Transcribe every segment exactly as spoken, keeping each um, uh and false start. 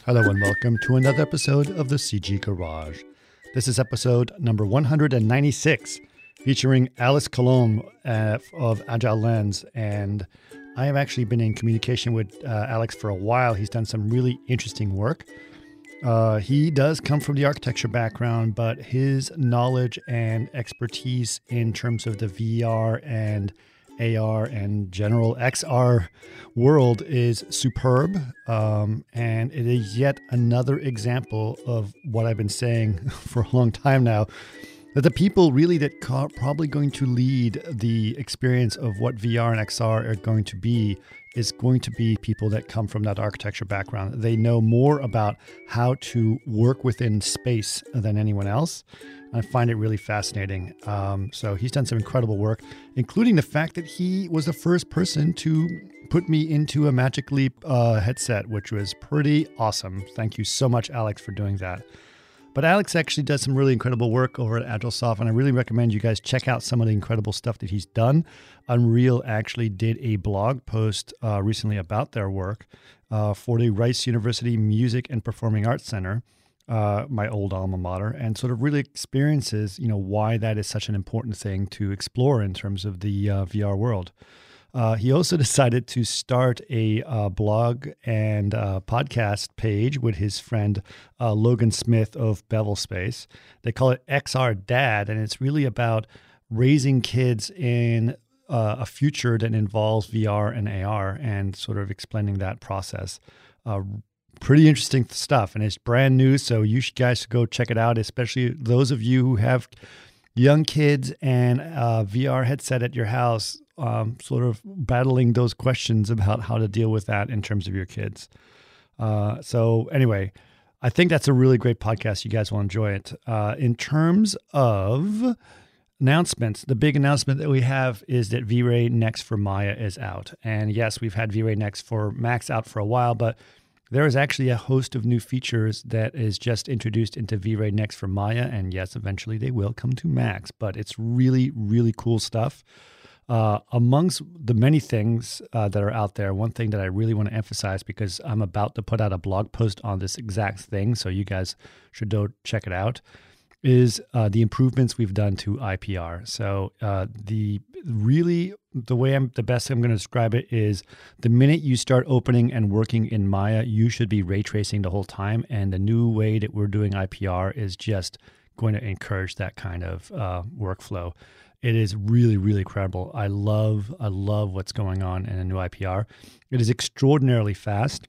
Hello and welcome to another episode of the C G Garage. This is episode number one hundred ninety-six, featuring Alex Colomb uh, of Agile Lens. And I have actually been in communication with uh, Alex for a while. He's done some really interesting work. Uh, he does come from the architecture background, but his knowledge and expertise in terms of the V R and A R and general X R world is superb. Um, and it is yet another example of what I've been saying for a long time now, that the people really that are probably going to lead the experience of what V R and X R are going to be is going to be people that come from that architecture background. They know more about how to work within space than anyone else. I find it really fascinating. Um, so he's done some incredible work, including the fact that he was the first person to put me into a Magic Leap uh, headset, which was pretty awesome. Thank you so much, Alex, for doing that. But Alex actually does some really incredible work over at AgileSoft, and I really recommend you guys check out some of the incredible stuff that he's done. Unreal actually did a blog post uh, recently about their work uh, for the Rice University Music and Performing Arts Center, uh, my old alma mater, and sort of really experiences, you know, why that is such an important thing to explore in terms of the uh, V R world. Uh, he also decided to start a uh, blog and uh, podcast page with his friend uh, Logan Smith of Bevel Space. They call it X R Dad, and it's really about raising kids in uh, a future that involves V R and A R and sort of explaining that process. Uh, pretty interesting stuff, and it's brand new, so you guys should go check it out, especially those of you who have young kids and a V R headset at your house. Um, sort of battling those questions about how to deal with that in terms of your kids. Uh, so anyway, I think that's a really great podcast. You guys will enjoy it. Uh, in terms of announcements, the big announcement that we have is that V-Ray Next for Maya is out. And yes, we've had V-Ray Next for Max out for a while, but there is actually a host of new features that is just introduced into V-Ray Next for Maya. And yes, eventually they will come to Max, but it's really, really cool stuff. Uh, amongst the many things uh, that are out there, one thing that I really want to emphasize, because I'm about to put out a blog post on this exact thing, so you guys should go check it out, is uh, the improvements we've done to I P R. So uh, the really, the way I'm, the best I'm going to describe it is the minute you start opening and working in Maya, you should be ray tracing the whole time. And the new way that we're doing I P R is just going to encourage that kind of uh, workflow. It is really, really incredible. I love, I love what's going on in a new I P R. It is extraordinarily fast.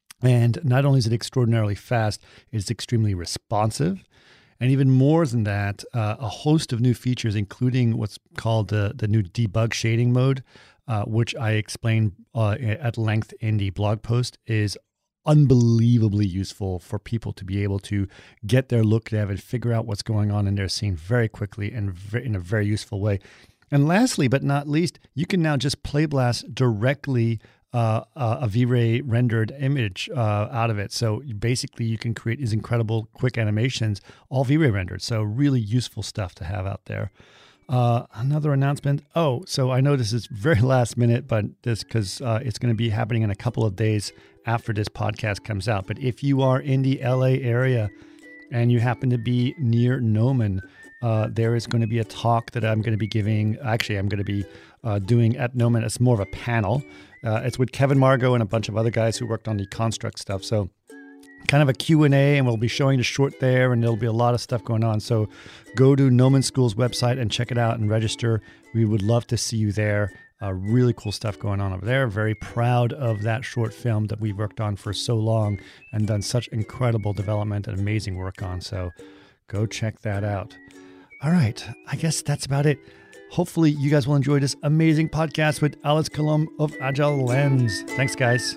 And not only is it extraordinarily fast, it's extremely responsive. And even more than that, uh, a host of new features, including what's called the, the new debug shading mode, uh, which I explained uh, at length in the blog post, is unbelievably useful for people to be able to get their look at and figure out what's going on in their scene very quickly and in a very useful way. And lastly, but not least, you can now just play blast directly uh, a V-Ray rendered image uh, out of it. So basically you can create these incredible quick animations, all V-Ray rendered. So really useful stuff to have out there. Uh, another announcement. Oh, so I know this is very last minute, but this because uh, it's going to be happening in a couple of days after this podcast comes out. But if you are in the L A area and you happen to be near Gnomon, uh, there is going to be a talk that I'm going to be giving. Actually, I'm going to be uh, doing at Gnomon. It's more of a panel. Uh, it's with Kevin Margot and a bunch of other guys who worked on the Construct stuff. So kind of a Q and A, and we'll be showing the short there, and there'll be a lot of stuff going on. So go to Gnomon School's website and check it out and register. We would love to see you there. Uh, really cool stuff going on over there. Very proud of that short film that we worked on for so long and done such incredible development and amazing work on. So go check that out. All right, I guess that's about it. Hopefully you guys will enjoy this amazing podcast with Alex Colomb of Agile Lens. Thanks, guys.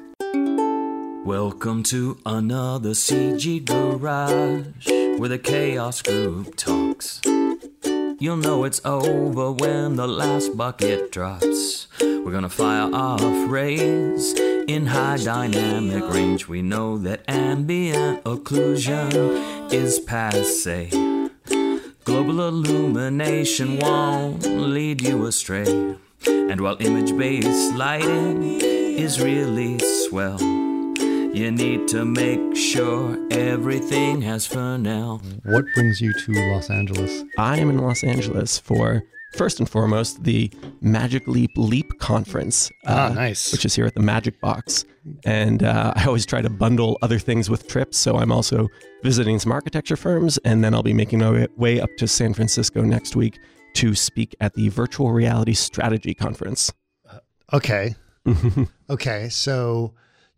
Welcome to another C G Garage, where the Chaos Group talks. You'll know it's over when the last bucket drops. We're gonna fire off rays in high dynamic range. We know that ambient occlusion is passe. Global illumination won't lead you astray. And while image-based lighting is really swell, You need to make sure everything has fun now. What brings you to Los Angeles? I am in Los Angeles for, first and foremost, the Magic Leap Leap Conference. Ah, uh, nice. Which is here at the Magic Box. And uh, I always try to bundle other things with trips, so I'm also visiting some architecture firms, and then I'll be making my way up to San Francisco next week to speak at the Virtual Reality Strategy Conference. Uh, okay. Okay, so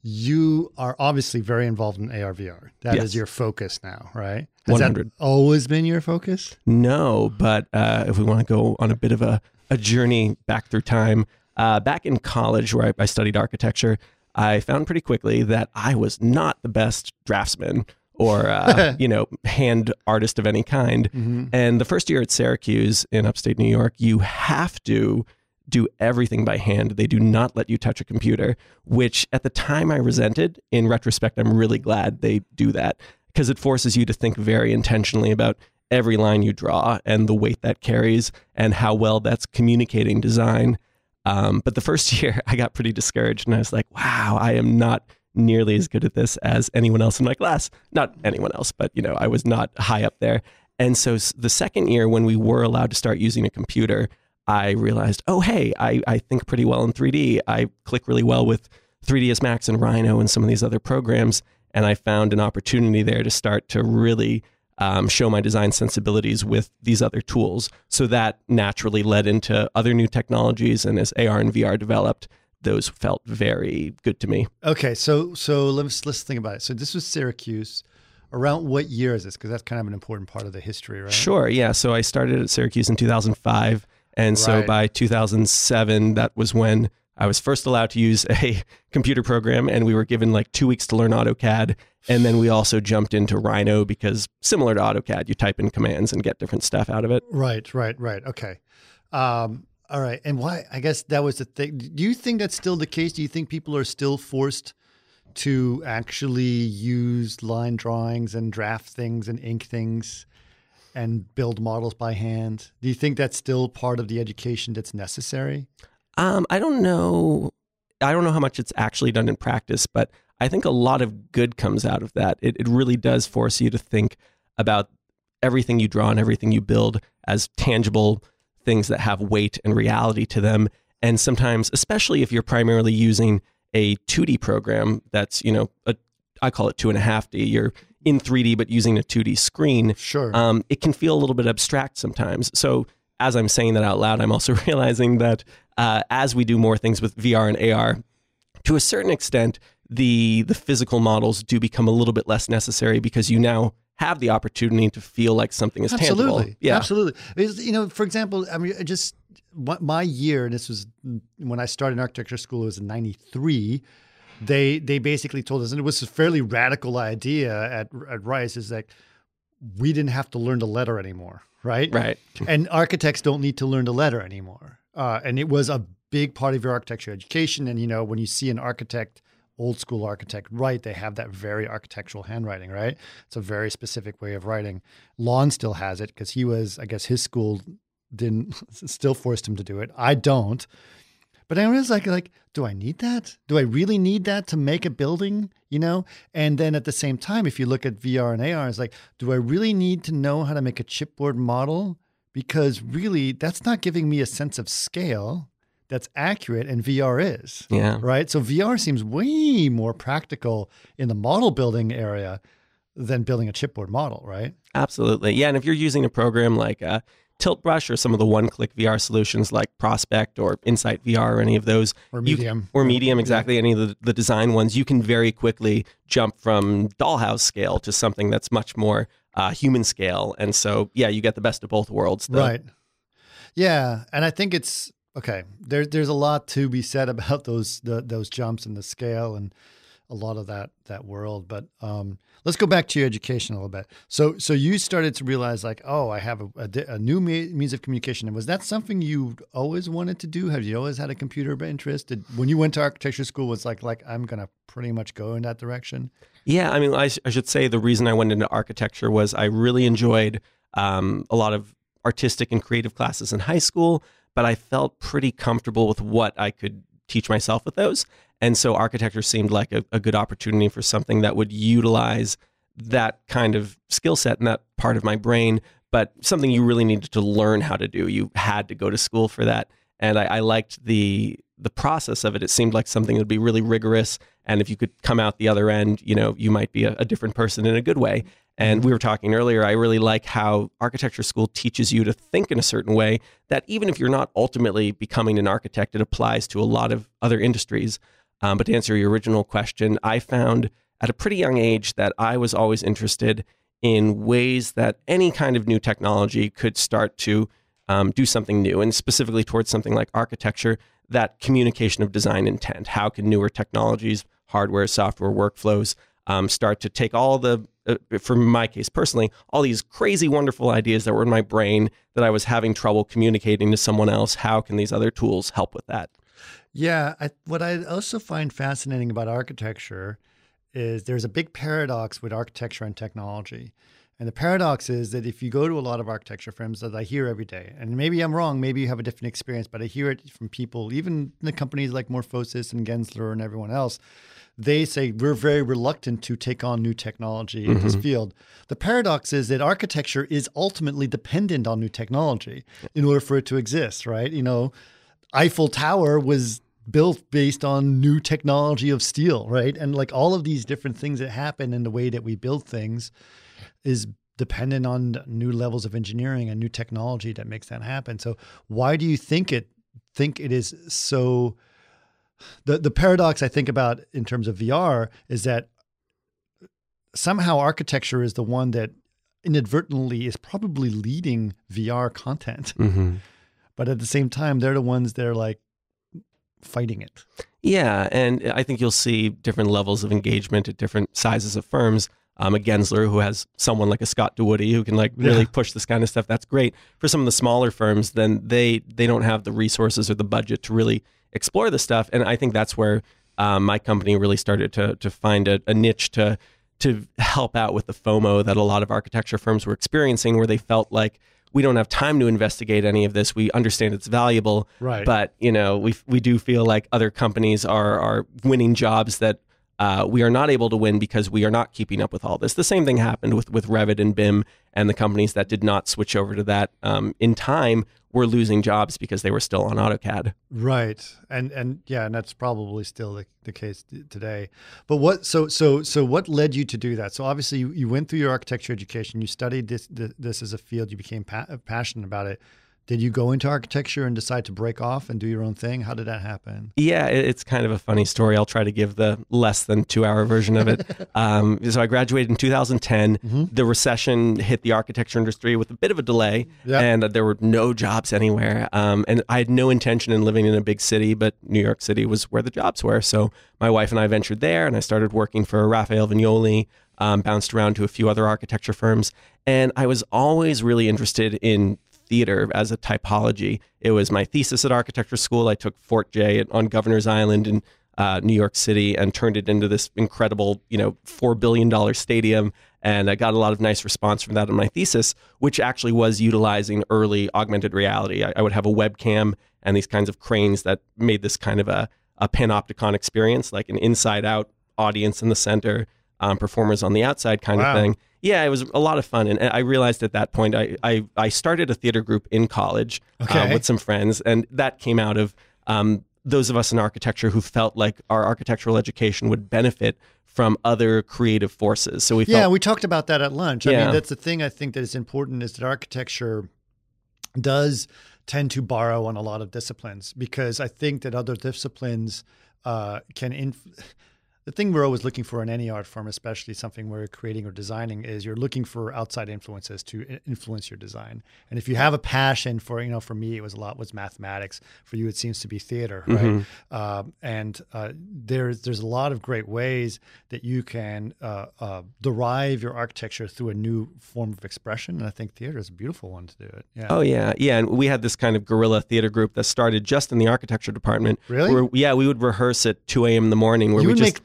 you are obviously very involved in A R V R. That Yes. is your focus now, right? Has one hundred. that always been your focus? No, but uh, if we want to go on a bit of a, a journey back through time, uh, back in college where I, I studied architecture, I found pretty quickly that I was not the best draftsman or, uh, you know, hand artist of any kind. Mm-hmm. And the first year at Syracuse in upstate New York, you have to do everything by hand. They do not let you touch a computer, which at the time I resented. In retrospect, I'm really glad they do that because it forces you to think very intentionally about every line you draw and the weight that carries and how well that's communicating design. Um, but the first year I got pretty discouraged and I was like, wow, I am not nearly as good at this as anyone else in my class. Not anyone else, but you know, I was not high up there. And so the second year when we were allowed to start using a computer, I realized, oh, hey, I, I think pretty well in three D. I click really well with three D S Max and Rhino and some of these other programs. And I found an opportunity there to start to really um, show my design sensibilities with these other tools. So that naturally led into other new technologies. And as A R and V R developed, those felt very good to me. Okay, so so let's let's think about it. So this was Syracuse. Around what year is this? Because that's kind of an important part of the history, right? Sure, yeah. So I started at Syracuse in two thousand five. And so Right. by two thousand seven, that was when I was first allowed to use a computer program, and we were given like two weeks to learn AutoCAD. And then we also jumped into Rhino because similar to AutoCAD, you type in commands and get different stuff out of it. Right, right, right. Okay. Um, all right. And why? I guess that was the thing. Do you think that's still the case? Do you think people are still forced to actually use line drawings and draft things and ink things and build models by hand? Do you think that's still part of the education that's necessary? Um, I don't know. I don't know how much it's actually done in practice, but I think a lot of good comes out of that. It, it really does force you to think about everything you draw and everything you build as tangible things that have weight and reality to them. And sometimes, especially if you're primarily using a two D program that's, you know, a, I call it two and a half D, you're in three D, but using a two D screen, Sure. um, it can feel a little bit abstract sometimes. So as I'm saying that out loud, I'm also realizing that uh, as we do more things with V R and A R, to a certain extent, the the physical models do become a little bit less necessary because you now have the opportunity to feel like something is Absolutely. tangible. Yeah, Absolutely. Because, you know, for example, I mean, I just my, my year, and this was when I started in architecture school, it was in ninety-three. They they basically told us, and it was a fairly radical idea at at Rice, is like we didn't have to learn the letter anymore, right? Right. And architects don't need to learn the letter anymore. Uh, and it was a big part of your architecture education. And you know, when you see an architect, old school architect write, they have that very architectural handwriting, right? It's a very specific way of writing. Lon still has it because he was, I guess, his school didn't still forced him to do it. I don't. But I was like, like, do I need that? Do I really need that to make a building? You know? And then at the same time, if you look at V R and A R, it's like, do I really need to know how to make a chipboard model? Because really, that's not giving me a sense of scale that's accurate, and V R is. Yeah. Right? So V R seems way more practical in the model building area than building a chipboard model, right? Absolutely. Yeah. And if you're using a program like uh, Tilt Brush or some of the one-click V R solutions like Prospect or Insight V R or any of those. Or you- Medium. or Medium, exactly. Any of the, the design ones, you can very quickly jump from dollhouse scale to something that's much more uh, human scale. And so, yeah, you get the best of both worlds. The- Right. Yeah. And I think it's, okay, there, there's a lot to be said about those the, those jumps and the scale and a lot of that that world. But um, let's go back to your education a little bit. So so you started to realize like, oh, I have a, a, di- a new me- means of communication. And was that something you always wanted to do? Have you always had a computer interest? Did, when you went to architecture school, was like, like I'm going to pretty much go in that direction? Yeah, I mean, I, sh- I should say the reason I went into architecture was I really enjoyed um, a lot of artistic and creative classes in high school, but I felt pretty comfortable with what I could teach myself with those. And so architecture seemed like a, a good opportunity for something that would utilize that kind of skill set and that part of my brain, but something you really needed to learn how to do. You had to go to school for that. And I, I liked the the process of it. It seemed like something that would be really rigorous. And if you could come out the other end, you know, you might be a, a different person in a good way. And we were talking earlier, I really like how architecture school teaches you to think in a certain way that even if you're not ultimately becoming an architect, it applies to a lot of other industries. Um, but to answer your original question, I found at a pretty young age that I was always interested in ways that any kind of new technology could start to um, do something new, and specifically towards something like architecture, that communication of design intent. How can newer technologies, hardware, software, workflows um, start to take all the, uh, for my case personally, all these crazy, wonderful ideas that were in my brain that I was having trouble communicating to someone else? How can these other tools help with that? Yeah, I, what I also find fascinating about architecture is there's a big paradox with architecture and technology. And the paradox is that if you go to a lot of architecture firms that I hear every day, and maybe I'm wrong, maybe you have a different experience, but I hear it from people, even the companies like Morphosis and Gensler and everyone else, they say we're very reluctant to take on new technology in mm-hmm. this field. The paradox is that architecture is ultimately dependent on new technology in order for it to exist, right? You know, Eiffel Tower was built based on new technology of steel, right? And like all of these different things that happen in the way that we build things is dependent on new levels of engineering and new technology that makes that happen. So why do you think it think it is so? The the paradox I think about in terms of V R is that somehow architecture is the one that inadvertently is probably leading V R content, mm-hmm. but at the same time they're the ones that are like fighting it. Yeah, and I think you'll see different levels of engagement at different sizes of firms. Um, a Gensler who has someone like a Scott DeWoody who can like really yeah. push this kind of stuff. That's great. For some of the smaller firms, then they they don't have the resources or the budget to really explore this stuff. And I think that's where um, my company really started to to find a, a niche to to help out with the FOMO that a lot of architecture firms were experiencing, where they felt like we don't have time to investigate any of this. We understand it's valuable, right? But you know, we we do feel like other companies are are winning jobs that Uh, we are not able to win because we are not keeping up with all this. The same thing happened with, with Revit and B I M, and the companies that did not switch over to that um, in time were losing jobs because they were still on AutoCAD. Right, and and yeah, and that's probably still the, the case t- today. But what so so so what led you to do that? So obviously you, you went through your architecture education, you studied this this as a field, you became pa- passionate about it. Did you go into architecture and decide to break off and do your own thing? How did that happen? Yeah, it's kind of a funny story. I'll try to give the less than two hour version of it. um, so I graduated in two thousand ten. Mm-hmm. The recession hit the architecture industry with a bit of a delay, yep. and there were no jobs anywhere. Um, and I had no intention in living in a big city, but New York City was where the jobs were. So my wife and I ventured there, and I started working for Raphael Vignoli, um, bounced around to a few other architecture firms. And I was always really interested in theater as a typology. It was my thesis at architecture school. I took Fort J on Governor's Island in uh, New York City and turned it into this incredible, you know, four billion dollars stadium. And I got a lot of nice response from that in my thesis, which actually was utilizing early augmented reality. I, I would have a webcam and these kinds of cranes that made this kind of a, a panopticon experience, like an inside out audience in the center, um, performers on the outside kind wow. of thing. Yeah, it was a lot of fun. And I realized at that point, I I, I started a theater group in college okay. uh, with some friends. And that came out of um, those of us in architecture who felt like our architectural education would benefit from other creative forces. So we felt, Yeah, we talked about that at lunch. I yeah. mean, that's the thing I think that is important is that architecture does tend to borrow on a lot of disciplines, because I think that other disciplines uh, can... Inf- The thing we're always looking for in any art form, especially something we're creating or designing, is you're looking for outside influences to influence your design. And if you have a passion for, you know, for me, it was a lot was mathematics. For you, it seems to be theater, right? Mm-hmm. Um, and uh, there's there's a lot of great ways that you can uh, uh, derive your architecture through a new form of expression. And I think theater is a beautiful one to do it. Yeah. Oh yeah, yeah. And we had this kind of guerrilla theater group that started just in the architecture department. Really? Where, yeah, we would rehearse at two a.m. in the morning. Where you we would just make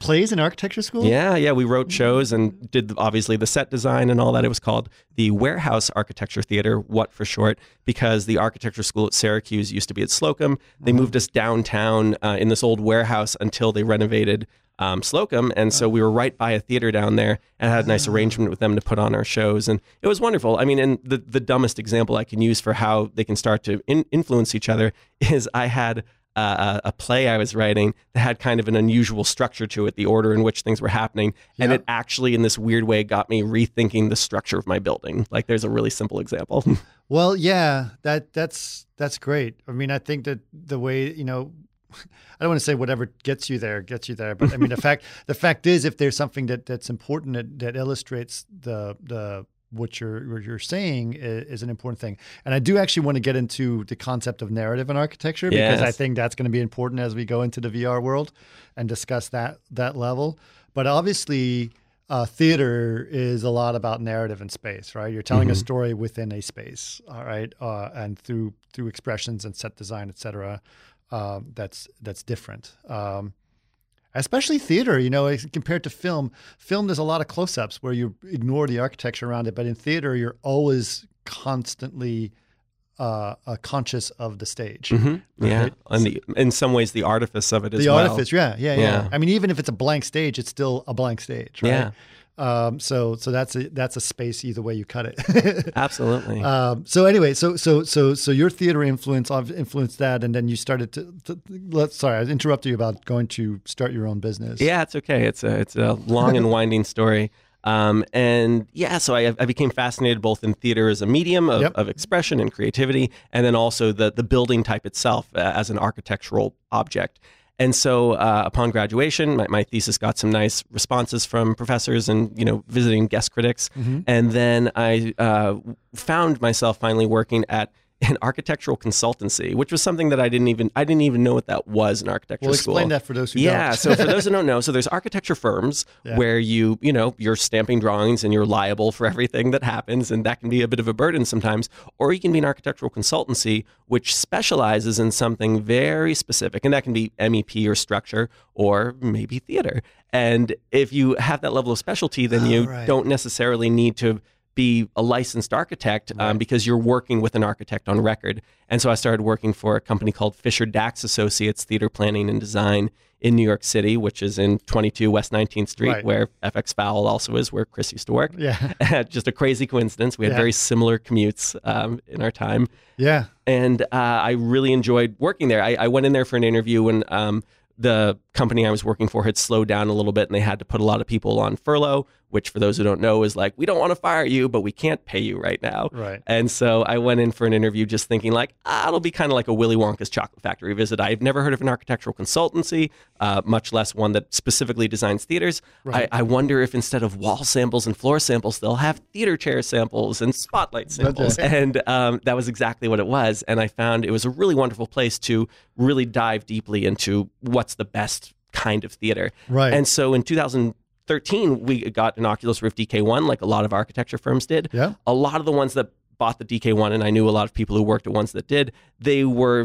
plays in architecture school? Yeah, yeah. We wrote shows and did obviously the set design and all that. It was called the Warehouse Architecture Theater, what for short, because the architecture school at Syracuse used to be at Slocum. They moved us downtown uh, in this old warehouse until they renovated um, Slocum. And so we were right by a theater down there and had a nice arrangement with them to put on our shows. And it was wonderful. I mean, and the, the dumbest example I can use for how they can start to in- influence each other is I had Uh, a play I was writing that had kind of an unusual structure to it, the order in which things were happening. And Yep. it actually, in this weird way, got me rethinking the structure of my building. Like, there's a really simple example. Well, yeah, that that's that's great. I mean, I think that the way, you know, I don't want to say whatever gets you there gets you there, but I mean the fact the fact is, if there's something that, that's important that, that illustrates the the what you're what you're saying is, is an important thing. And I do actually want to get into the concept of narrative in architecture because Yes. I think that's going to be important as we go into the V R world and discuss that that level. But obviously, uh, theater is a lot about narrative and space, right? You're telling Mm-hmm. a story within a space, all right, uh, and through through expressions and set design, et cetera. Um, that's that's different. Um, Especially theater, you know, as compared to film. Film, there's a lot of close-ups where you ignore the architecture around it. But in theater, you're always constantly uh, uh, conscious of the stage. Mhm. Yeah. Right? And the, in some ways, the artifice of it as The well. artifice, yeah, yeah, yeah, Yeah. I mean, even if it's a blank stage, it's still a blank stage, right? Yeah. Um, so, so that's a that's a space either way you cut it. Absolutely. Um, so anyway, so so so so your theater influence I've influenced that, and then you started to. to let's sorry, I interrupted you about going to start your own business. Yeah, it's okay. It's a it's a long and winding story. Um, and yeah, so I, I became fascinated both in theater as a medium of, Yep. of expression and creativity, and then also the the building type itself uh, as an architectural object. And so uh, upon graduation, my, my thesis got some nice responses from professors and, you know, visiting guest critics. Mhm. And then I uh, found myself finally working at an architectural consultancy, which was something that I didn't even I didn't even know what that was in architecture Well, school. explain that for those who yeah, don't. so for those who don't know, so there's architecture firms Yeah. where you, you know, you're stamping drawings and you're liable for everything that happens, and that can be a bit of a burden sometimes. Or you can be an architectural consultancy which specializes in something very specific, and that can be M E P or structure or maybe theater. And if you have that level of specialty, then Oh, you right. don't necessarily need to be a licensed architect um, Right. because you're working with an architect on record. And so I started working for a company called Fisher Dax Associates Theater Planning and Design in New York City, which is in twenty-two West nineteenth Street, Right. where F X Fowle also is, where Chris used to work. Yeah, Just a crazy coincidence. We had Yeah. very similar commutes um, in our time. yeah. And uh, I really enjoyed working there. I, I went in there for an interview when um, the company I was working for had slowed down a little bit and they had to put a lot of people on furlough, which for those who don't know is like, we don't want to fire you, but we can't pay you right now. Right. And so I went in for an interview just thinking like, ah, it'll be kind of like a Willy Wonka's Chocolate Factory visit. I've never heard of an architectural consultancy, uh, much less one that specifically designs theaters. Right. I, I wonder if instead of wall samples and floor samples, they'll have theater chair samples and spotlight samples. Okay. And um, that was exactly what it was. And I found it was a really wonderful place to really dive deeply into what's the best kind of theater. Right. And so in two thousand thirteen, we got an Oculus Rift D K one, like a lot of architecture firms did. Yeah. A lot of the ones that bought the D K one, and I knew a lot of people who worked at ones that did, they were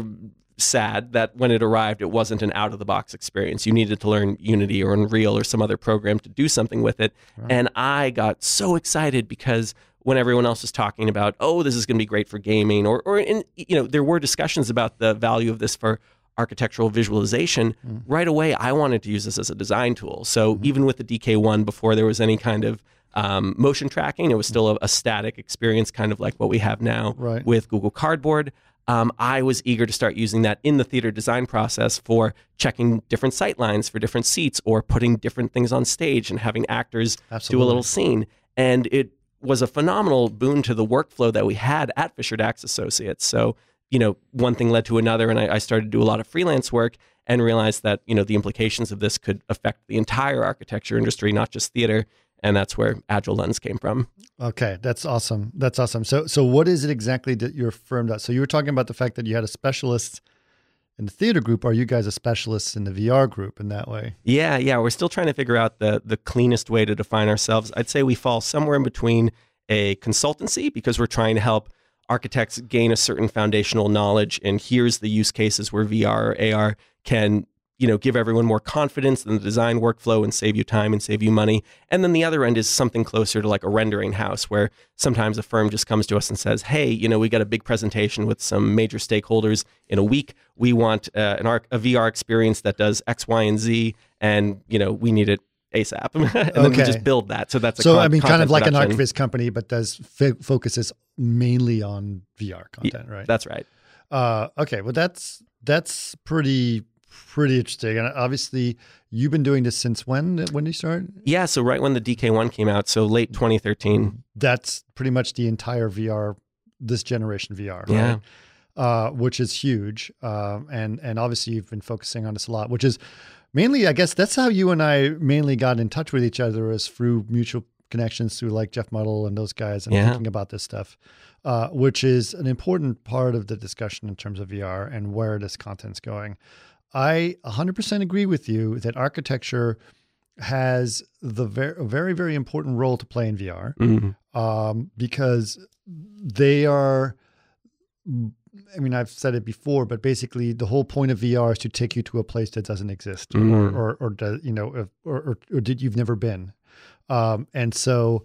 sad that when it arrived, it wasn't an out-of-the-box experience. You needed to learn Unity or Unreal or some other program to do something with it. Right. And I got so excited because when everyone else was talking about, oh, this is going to be great for gaming, or, or in, you know, there were discussions about the value of this for architectural visualization, Mm. right away, I wanted to use this as a design tool. So even with the D K one, before there was any kind of um, motion tracking, it was still a, a static experience, kind of like what we have now Right. with Google Cardboard. Um, I was eager to start using that in the theater design process for checking different sight lines for different seats or putting different things on stage and having actors do Absolutely. a little scene. And it was a phenomenal boon to the workflow that we had at Fisher Dax Associates. So, you know, one thing led to another, and I, I started to do a lot of freelance work and realized that, you know, the implications of this could affect the entire architecture industry, not just theater. And that's where Agile Lens came from. Okay, that's awesome. That's awesome. So, so what is it exactly that your firm does? So you were talking about the fact that you had a specialist in the theater group. Are you guys a specialist in the V R group in that way? Yeah, yeah. We're still trying to figure out the the cleanest way to define ourselves. I'd say we fall somewhere in between a consultancy because we're trying to help architects gain a certain foundational knowledge. And here's the use cases where V R or A R can you know, give everyone more confidence in the design workflow and save you time and save you money. And then the other end is something closer to like a rendering house, where sometimes a firm just comes to us and says, hey, you know, we got a big presentation with some major stakeholders in a week. We want uh, an arc, a V R experience that does X, Y, and Z, and, you know, we need it ASAP. and okay. then we just build that. So that's a so con- I mean, kind of like production. an archivist company, but does f- focuses mainly on V R content, right? That's right. Uh, okay, well, that's that's pretty pretty interesting. And obviously, you've been doing this since when? When did you start? Yeah, so right when the D K one came out, so late twenty thirteen. That's pretty much the entire V R, this generation V R, right? Yeah. Uh, which is huge. Um, and and obviously, you've been focusing on this a lot, which is mainly, I guess, that's how you and I mainly got in touch with each other, is through mutual connections through like Jeff Muddle and those guys, and Yeah. thinking about this stuff, uh, which is an important part of the discussion in terms of V R and where this content's going. I one hundred percent agree with you that architecture has the very, very, very important role to play in V R, Mm-hmm. um, because they are, I mean, I've said it before, but basically the whole point of V R is to take you to a place that doesn't exist, Mm. or, or, or, does, you know, if, or, or, or did you've never been. Um, and so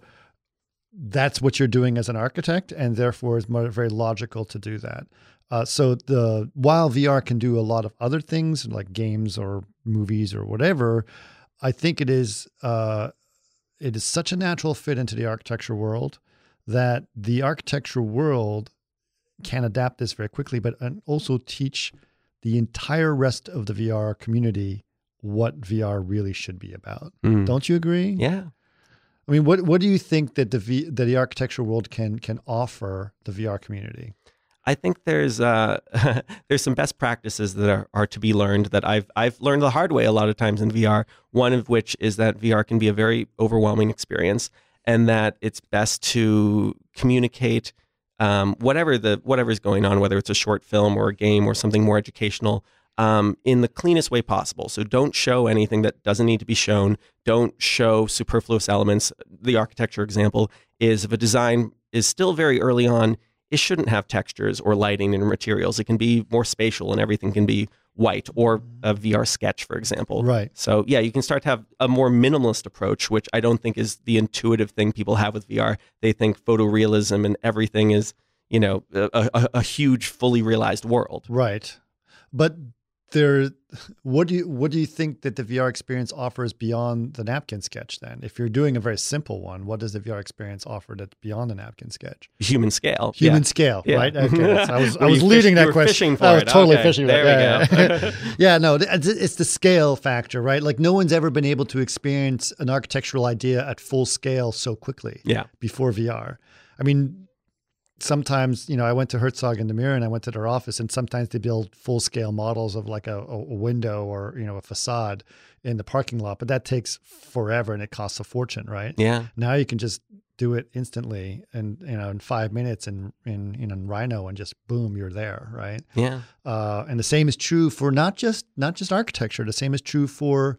that's what you're doing as an architect, and therefore it's more, very logical to do that. Uh, so the while V R can do a lot of other things like games or movies or whatever, I think it is uh, it is such a natural fit into the architecture world that the architecture world can adapt this very quickly, but and also teach the entire rest of the V R community what V R really should be about. Mm. Don't you agree? Yeah. I mean, what what do you think that the v, that the architecture world can can offer the V R community? I think there's uh, there's some best practices that are, are to be learned that I've I've learned the hard way a lot of times in V R. One of which is that V R can be a very overwhelming experience, and that it's best to communicate um, whatever the whatever's going on, whether it's a short film or a game or something more educational, um, in the cleanest way possible. So don't show anything that doesn't need to be shown. Don't show superfluous elements. The architecture example is if a design is still very early on, it shouldn't have textures or lighting and materials. It can be more spatial and everything can be white, or a V R sketch, for example. Right. So yeah, you can start to have a more minimalist approach, which I don't think is the intuitive thing people have with V R. They think photorealism and everything is, you know, a, a, a huge, fully realized world. Right. But there, what do you what do you think that the V R experience offers beyond the napkin sketch then? If you're doing a very simple one, what does the V R experience offer that's beyond the napkin sketch? Human scale. Human yeah. scale, Yeah. right? Okay. So I was I Were was you leading fish- that you were question. fishing for I was it. totally Okay. fishing. There yeah, we yeah. go. Yeah, no, it's it's the scale factor, right? Like no one's ever been able to experience an architectural idea at full scale so quickly. Yeah. Before V R. I mean, sometimes, you know, I went to Herzog and Demir and I went to their office, and sometimes they build full scale models of like a, a window or, you know, a facade in the parking lot, but that takes forever and it costs a fortune, right? Yeah. Now you can just do it instantly and, you know, in five minutes in, in, in, in Rhino, and just boom, you're there, right? Yeah. Uh, and the same is true for not just, not just architecture. The same is true for,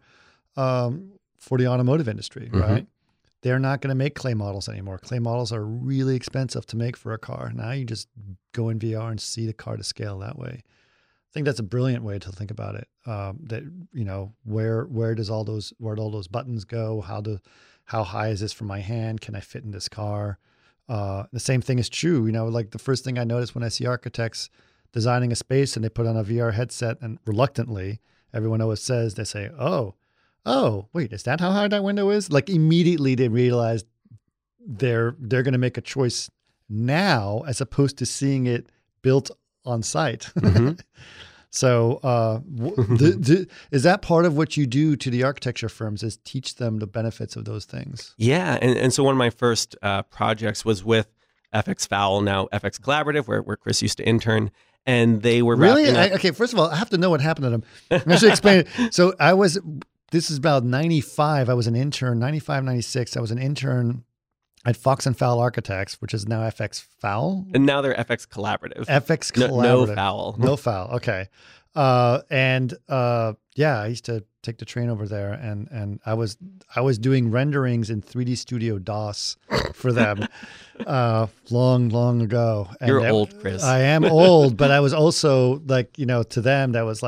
um, for the automotive industry, Mhm. right? They're not going to make clay models anymore. Clay models are really expensive to make for a car. Now you just go in V R and see the car to scale that way. I think that's a brilliant way to think about it. Um, that, you know, where where does all those where do all those buttons go? How do how high is this for my hand? Can I fit in this car? Uh, the same thing is true. You know, like the first thing I notice when I see architects designing a space and they put on a V R headset, and reluctantly, everyone always says, they say, "Oh, oh, wait, is that how high that window is?" Like immediately they realize they're they're going to make a choice now as opposed to seeing it built on site. Mhm. So uh, w- the, the, is that part of what you do to the architecture firms, is teach them the benefits of those things? Yeah, and, and so one of my first uh, projects was with F X Fowl, now F X Collaborative, where, where Chris used to intern, and they were Really? wrapping up- I, okay, first of all, I have to know what happened to them. I should explain it. So I was, this is about ninety-five. I was an intern, ninety-five, ninety-six. I was an intern at Fox and Fowl Architects, which is now F X Fowl. and now they're F X Collaborative. F X no, Collaborative. no foul. No foul. Okay. Uh, and uh, yeah, I used to take the train over there, and and I was I was doing renderings in three D Studio DOS for them uh, long, long ago. And You're that- old, Chris. I am old, but I was also like, you know, to them that was like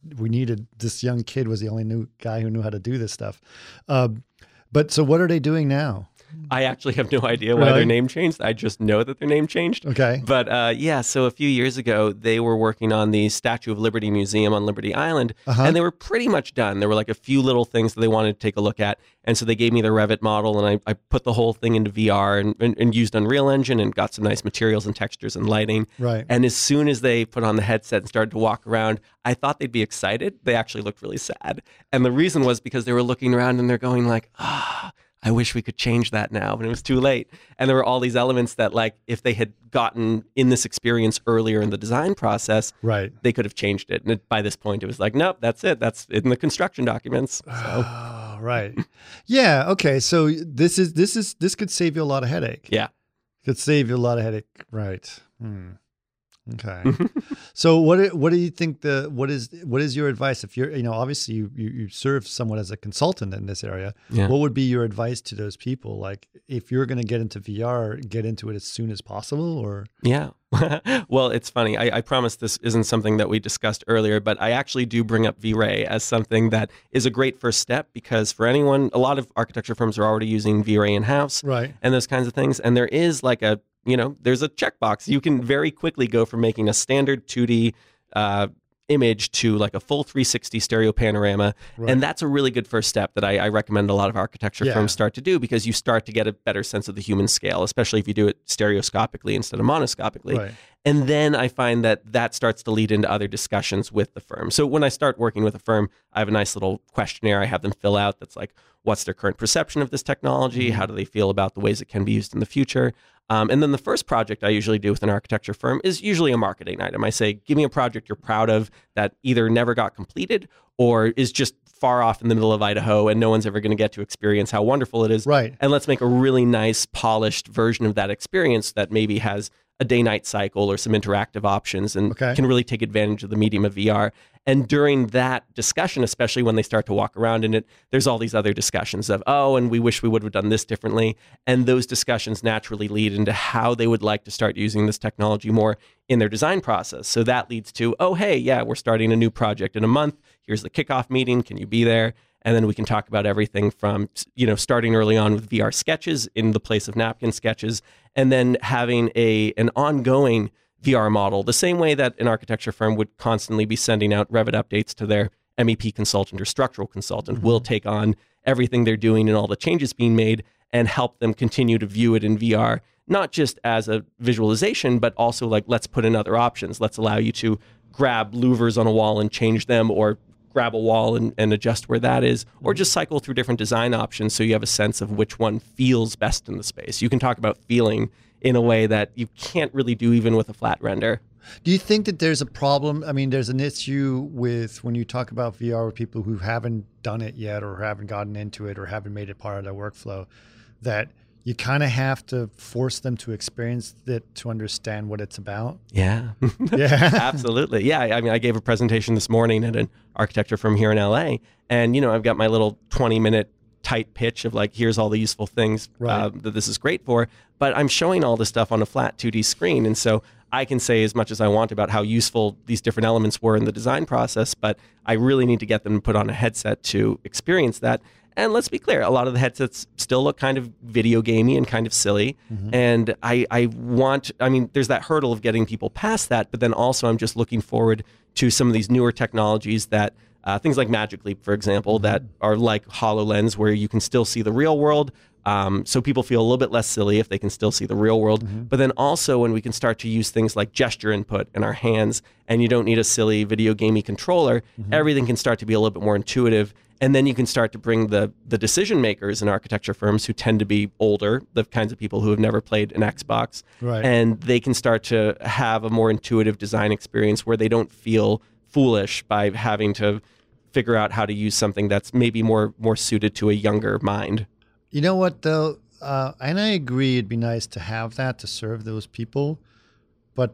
we needed this young kid was the only new guy who knew how to do this stuff. Um, but so what are they doing now? I actually have no idea why Really? their name changed. I just know that their name changed. Okay. But uh, yeah, so a few years ago, they were working on the Statue of Liberty Museum on Liberty Island, Uh-huh. and they were pretty much done. There were like a few little things that they wanted to take a look at. And so they gave me the Revit model, and I, I put the whole thing into V R and, and, and used Unreal Engine and got some nice materials and textures and lighting. Right. And as soon as they put on the headset and started to walk around, I thought they'd be excited. They actually looked really sad. And the reason was because they were looking around and they're going like, ah, I wish we could change that now, but it was too late. And there were all these elements that, like, if they had gotten in this experience earlier in the design process, Right. they could have changed it. And it, by this point, it was like, nope, that's it. That's in the construction documents. So Oh, right. Yeah. Okay. So this is this is this could save you a lot of headache. yeah. Could save you a lot of headache. Right. Hmm. Okay. So what do- what do you think the what is what is your advice if you're you know obviously you you, you serve somewhat as a consultant in this area. Yeah. What would be your advice to those people? Like if you're going to get into V R, get into it as soon as possible, or Yeah. Well, it's funny. I, I promise this isn't something that we discussed earlier, but I actually do bring up V-Ray as something that is a great first step because for anyone, a lot of architecture firms are already using V-Ray in-house right? and those kinds of things. And there is like a, you know, there's a checkbox. You can very quickly go from making a standard two D uh, image to like a full three sixty stereo panorama. Right. And that's a really good first step that I, I recommend a lot of architecture Yeah. firms start to do because you start to get a better sense of the human scale, especially if you do it stereoscopically instead of monoscopically. Right. And then I find that that starts to lead into other discussions with the firm. So when I start working with a firm, I have a nice little questionnaire I have them fill out that's like, what's their current perception of this technology? How do they feel about the ways it can be used in the future? Um, and then the first project I usually do with an architecture firm is usually a marketing item. I say, give me a project you're proud of that either never got completed or is just far off in the middle of Idaho and no one's ever going to get to experience how wonderful it is. Right. And let's make a really nice, polished version of that experience that maybe has a day-night cycle or some interactive options and Okay. can really take advantage of the medium of V R. And during that discussion, especially when they start to walk around in it, there's all these other discussions of, oh, and we wish we would have done this differently. And those discussions naturally lead into how they would like to start using this technology more in their design process. So that leads to, oh, hey, yeah, we're starting a new project in a month. Here's the kickoff meeting. Can you be there? And then we can talk about everything from, you know, starting early on with V R sketches in the place of napkin sketches, and then having a an ongoing V R model, the same way that an architecture firm would constantly be sending out Revit updates to their M E P consultant or structural consultant. Mm-hmm. Will take on everything they're doing and all the changes being made and help them continue to view it in V R, not just as a visualization, but also like, let's put in other options. Let's allow you to grab louvers on a wall and change them, or grab a wall and, and adjust where that is, or just cycle through different design options so you have a sense of which one feels best in the space. You can talk about feeling in a way that you can't really do even with a flat render. Do you think that there's a problem? I mean, there's an issue with when you talk about V R with people who haven't done it yet or haven't gotten into it or haven't made it part of their workflow, that you kind of have to force them to experience it to understand what it's about? Yeah. Yeah. Absolutely. Yeah. I mean, I gave a presentation this morning at an architecture firm here in L A. And, you know, I've got my little twenty minute tight pitch of like, here's all the useful things Right. uh, that this is great for. But I'm showing all this stuff on a flat two D screen. And so I can say as much as I want about how useful these different elements were in the design process, but I really need to get them to put on a headset to experience that. And let's be clear, a lot of the headsets still look kind of video gamey and kind of silly. Mm-hmm. And I, I want, I mean, there's that hurdle of getting people past that, but then also I'm just looking forward to some of these newer technologies that, uh, things like Magic Leap, for example, Mm-hmm. that are like HoloLens, where you can still see the real world. Um, so people feel a little bit less silly if they can still see the real world. Mm-hmm. But then also when we can start to use things like gesture input in our hands, and you don't need a silly video gamey controller, Mm-hmm. everything can start to be a little bit more intuitive. And then you can start to bring the the decision makers in architecture firms who tend to be older, the kinds of people who have never played an Xbox, Right. and they can start to have a more intuitive design experience where they don't feel foolish by having to figure out how to use something that's maybe more more suited to a younger mind. You know what, though? Uh, and I agree it'd be nice to have that to serve those people. But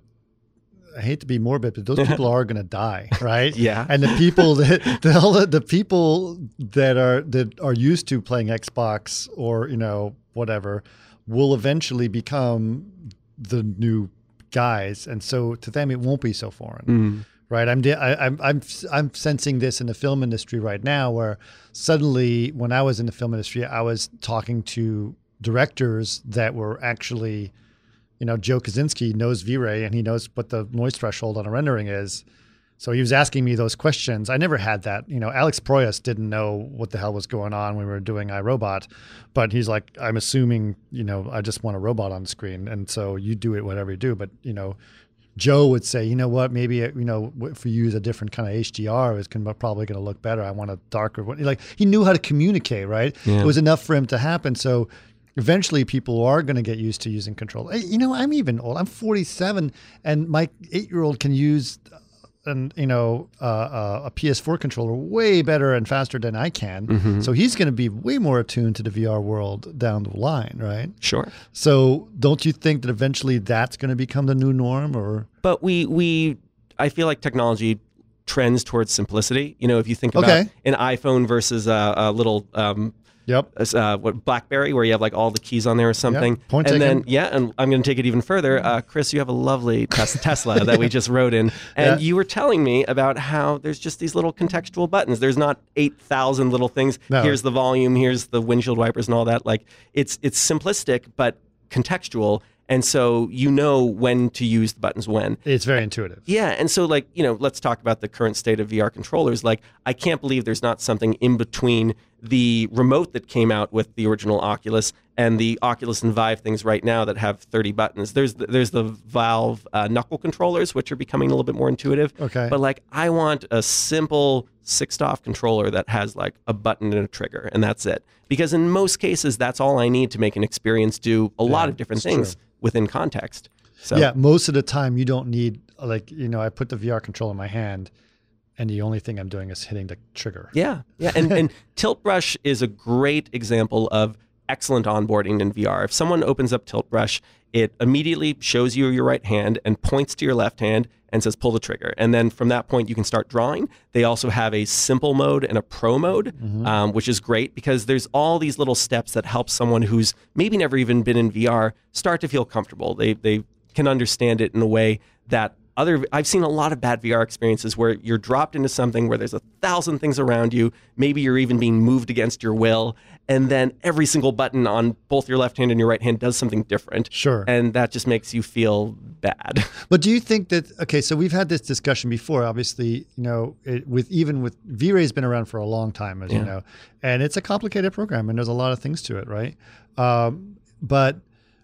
I hate to be morbid, but those people are going to die, right? Yeah. And the people that the, the people that are that are used to playing Xbox or, you know, whatever, will eventually become the new guys. And so to them, it won't be so foreign. Mm. right? I'm, I, I'm, I'm, I'm sensing this in the film industry right now, where suddenly, when I was in the film industry, I was talking to directors that were actually, you know, Joe Kosinski knows V-Ray and he knows what the noise threshold on a rendering is. So he was asking me those questions. I never had that. You know, Alex Proyas didn't know what the hell was going on when we were doing iRobot, but he's like, I'm assuming, you know, I just want a robot on the screen. And so you do it, whatever you do. But, you know, Joe would say, you know what, maybe, you know, if we use a different kind of H D R, it's gonna, probably going to look better. I want a darker one. Like, he knew how to communicate, right? Yeah. It was enough for him to happen. So eventually people are going to get used to using control. You know, I'm even old. I'm forty-seven, and my eight-year-old can use and you know uh, uh, a P S four controller way better and faster than I can. Mm-hmm. So he's going to be way more attuned to the V R world down the line, right? Sure. So don't you think that eventually that's going to become the new norm? Or But we we I feel like technology trends towards simplicity. You know, if you think about Okay. an iPhone versus a, a little um, yep, uh, what BlackBerry, where you have like all the keys on there or something. Yep. Point and taken. then yeah, and I'm going to take it even further. Uh, Chris, you have a lovely tes- Tesla that we just rode in, and Yeah. you were telling me about how there's just these little contextual buttons. There's not eight thousand little things. No. Here's the volume. Here's the windshield wipers and all that. Like it's it's simplistic but contextual, and so you know when to use the buttons when. it's very intuitive. Yeah, and so like, you know, let's talk about the current state of V R controllers. Like, I can't believe there's not something in between the remote that came out with the original Oculus and the Oculus and Vive things right now that have thirty buttons. There's the, there's the Valve uh, knuckle controllers, which are becoming a little bit more intuitive. Okay. But like, I want a simple six-off controller that has like a button and a trigger, and that's it. Because in most cases, that's all I need to make an experience do a lot Yeah, of different it's things true. within context. So Yeah, most of the time you don't need, like, you know, I put the V R controller in my hand and the only thing I'm doing is hitting the trigger. Yeah, yeah, and, and Tilt Brush is a great example of excellent onboarding in V R. If someone opens up Tilt Brush, it immediately shows you your right hand and points to your left hand and says pull the trigger. And then from that point, you can start drawing. They also have a simple mode and a pro mode, Mm-hmm. um, which is great because there's all these little steps that help someone who's maybe never even been in V R start to feel comfortable. They they can understand it in a way that other, I've seen a lot of bad V R experiences where you're dropped into something where there's a thousand things around you. Maybe you're even being moved against your will. And then every single button on both your left hand and your right hand does something different. Sure. And that just makes you feel bad. But do you think that, okay, so we've had this discussion before, obviously, you know, it, with even with V-Ray's been around for a long time, as Yeah. you know, and it's a complicated program and there's a lot of things to it, right? Um, but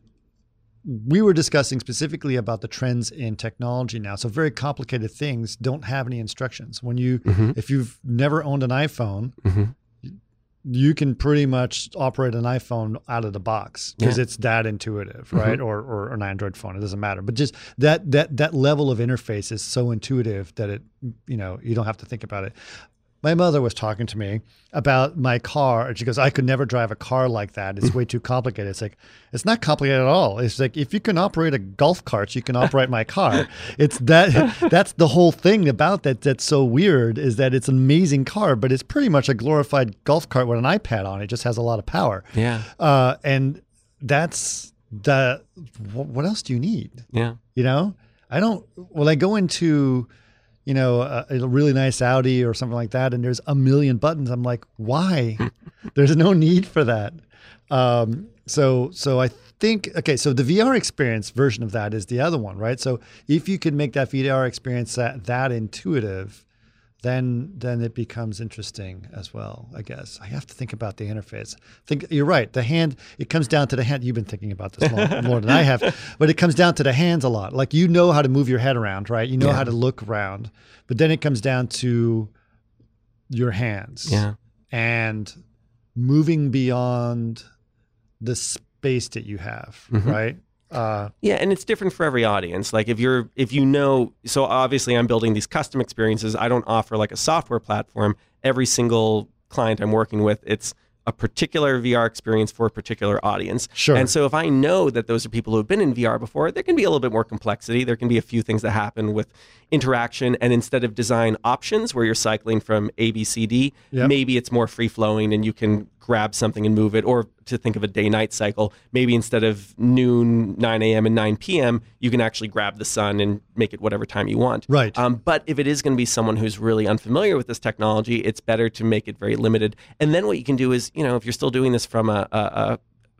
we were discussing specifically about the trends in technology now. So very complicated things don't have any instructions. When you, Mm-hmm. if you've never owned an iPhone, Mm-hmm. you can pretty much operate an iPhone out of the box because Yeah. it's that intuitive, right? Or, or an Android phone, it doesn't matter. But just that that that level of interface is so intuitive that it, you know, you don't have to think about it. My mother was talking to me about my car, and she goes, "I could never drive a car like that. It's way too complicated." It's like, it's not complicated at all. It's like, if you can operate a golf cart, you can operate my car. It's that. That's the whole thing about that. That's so weird is that it's an amazing car, but it's pretty much a glorified golf cart with an iPad on it. It just has a lot of power. Yeah. Uh, and that's the. wh- What else do you need? Yeah. You know, I don't. When I go into, you know, a, a really nice Audi or something like that, and there's a million buttons, I'm like, why? There's no need for that. Um, so, so I think, okay, so the V R experience version of that is the other one, right? So if you could make that V R experience that, that intuitive, then then it becomes interesting as well, I guess. I have to think about the interface. Think you're right. The hand, it comes down to the hand. You've been thinking about this long, more than I have, but it comes down to the hands a lot. Like, you know how to move your head around, right? You know Yeah. how to look around, but then it comes down to your hands Yeah. and moving beyond the space that you have, Mhm. right? Uh, Yeah, and it's different for every audience. Like if you're if you know, so obviously I'm building these custom experiences. I don't offer like a software platform. Every single client I'm working with, it's a particular V R experience for a particular audience. Sure. And so if I know that those are people who have been in V R before, there can be a little bit more complexity. There can be a few things that happen with interaction. And instead of design options where you're cycling from A, B, C, D, Yep. maybe it's more free flowing and you can grab something and move it, or to think of a day-night cycle. Maybe instead of noon, nine a.m. and nine p.m., you can actually grab the sun and make it whatever time you want. Right. Um, but if it is going to be someone who's really unfamiliar with this technology, it's better to make it very limited. And then what you can do is, you know, if you're still doing this from a, a, a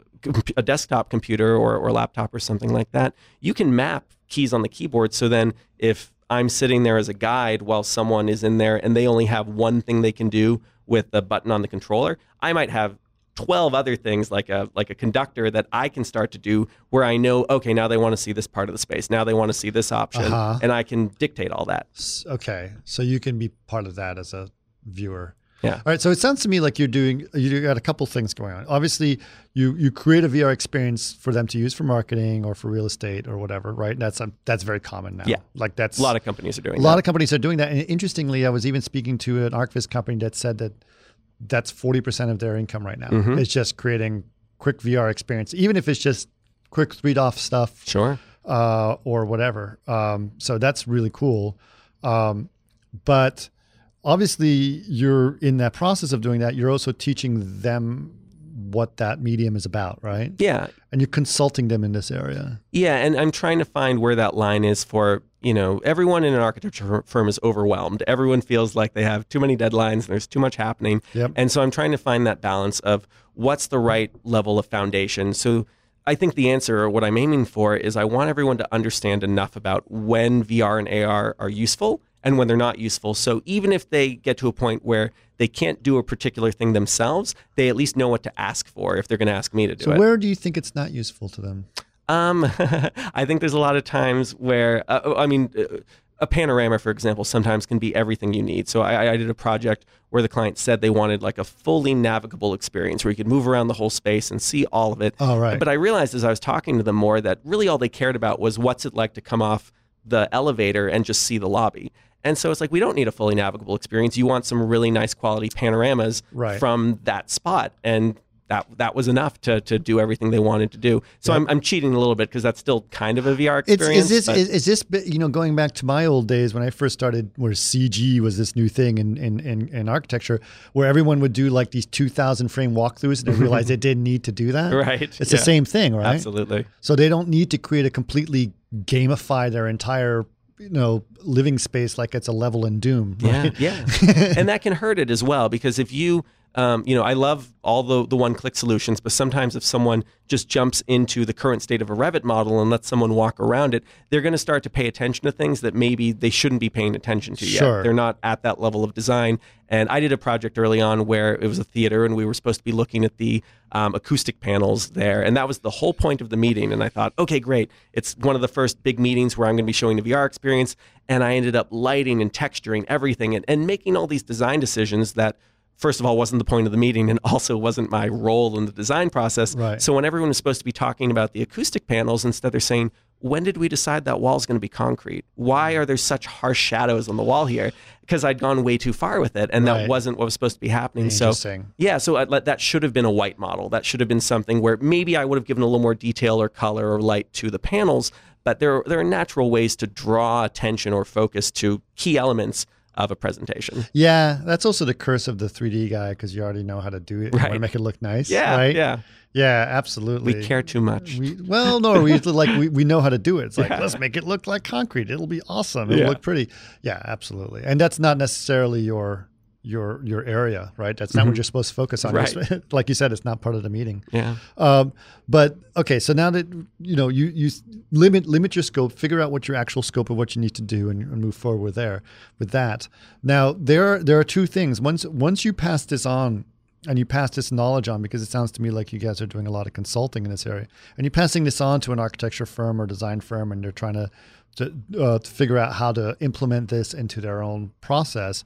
a desktop computer or, or laptop or something like that, you can map keys on the keyboard. So then if I'm sitting there as a guide while someone is in there and they only have one thing they can do with the button on the controller, I might have twelve other things like a like a conductor that I can start to do where I know, okay, now they want to see this part of the space. Now they want to see this option. Uh-huh. And I can dictate all that. Okay. So you can be part of that as a viewer. Yeah. All right. So it sounds to me like you're doing, you got a couple things going on. Obviously, you you create a V R experience for them to use for marketing or for real estate or whatever, right? That's um, that's very common now. Yeah. Like that's A lot of companies are doing a that. lot of companies are doing that. And interestingly, I was even speaking to an ArcViz company that said that that's forty percent of their income right now. Mhm. It's just creating quick V R experience, even if it's just quick read off stuff. Sure. Uh, or whatever. Um, so that's really cool. Um, but obviously, you're in that process of doing that. You're also teaching them what that medium is about, right? Yeah. And you're consulting them in this area. Yeah, and I'm trying to find where that line is for, you know, everyone in an architecture firm is overwhelmed. Everyone feels like they have too many deadlines and there's too much happening. Yep. And so I'm trying to find that balance of what's the right level of foundation. So I think the answer, or what I'm aiming for, is I want everyone to understand enough about when V R and A R are useful and when they're not useful. So even if they get to a point where they can't do a particular thing themselves, they at least know what to ask for if they're going to ask me to do So it. where do you think it's not useful to them? Um, I think there's a lot of times where, uh, I mean, uh, a panorama, for example, sometimes can be everything you need. So I, I did a project where the client said they wanted like a fully navigable experience where you could move around the whole space and see all of it. Oh, right. But I realized as I was talking to them more that really all they cared about was what's it like to come off the elevator and just see the lobby. And so it's like, we don't need a fully navigable experience. You want some really nice quality panoramas Right. from that spot. And that that was enough to to do everything they wanted to do. So Yep. I'm I'm cheating a little bit because that's still kind of a V R It's, experience. is this but- is, is this bit- you know, going back to my old days when I first started, where C G was this new thing in in, in, in architecture, where everyone would do like these two thousand frame walkthroughs and they realized they didn't need to do that. Right, It's yeah. the same thing, right? Absolutely. So they don't need to create a completely gamify their entire, you know, living space like it's a level in Doom. Right? Yeah, yeah. And that can hurt it as well, because if you, um, you know, I love all the, the one-click solutions, but sometimes if someone just jumps into the current state of a Revit model and lets someone walk around it, they're going to start to pay attention to things that maybe they shouldn't be paying attention to Sure. yet. They're not at that level of design. And I did a project early on where it was a theater and we were supposed to be looking at the um, acoustic panels there. And that was the whole point of the meeting. And I thought, okay, great. It's one of the first big meetings where I'm going to be showing the V R experience. And I ended up lighting and texturing everything and, and making all these design decisions that, first of all, wasn't the point of the meeting and also wasn't my role in the design process. Right. So when everyone is supposed to be talking about the acoustic panels, instead they're saying, when did we decide that wall is going to be concrete? Why are there such harsh shadows on the wall here? Because I'd gone way too far with it, and Right. that wasn't what was supposed to be happening. So, Interesting. yeah, so I, that should have been a white model. That should have been something where maybe I would have given a little more detail or color or light to the panels, but there, there are natural ways to draw attention or focus to key elements of a presentation. Yeah, that's also the curse of the three D guy, because you already know how to do it. You want to Right. make it look nice. Yeah, right? yeah. Yeah, absolutely. We care too much. We, well, no, we like we, we know how to do it. It's like, Yeah. let's make it look like concrete. It'll be awesome. It'll Yeah. look pretty. Yeah, absolutely. And that's not necessarily your your your area, right? That's not what you're supposed to focus on. Right. It's- like you said, it's not part of the meeting. Yeah. Um, but okay, so now that you know, you you limit limit your scope, figure out what your actual scope of what you need to do, and, and move forward with there with that. Now there are, there are two things. Once once you pass this on, and you pass this knowledge on, because it sounds to me like you guys are doing a lot of consulting in this area, and you're passing this on to an architecture firm or design firm, and they're trying to to, uh, to figure out how to implement this into their own process.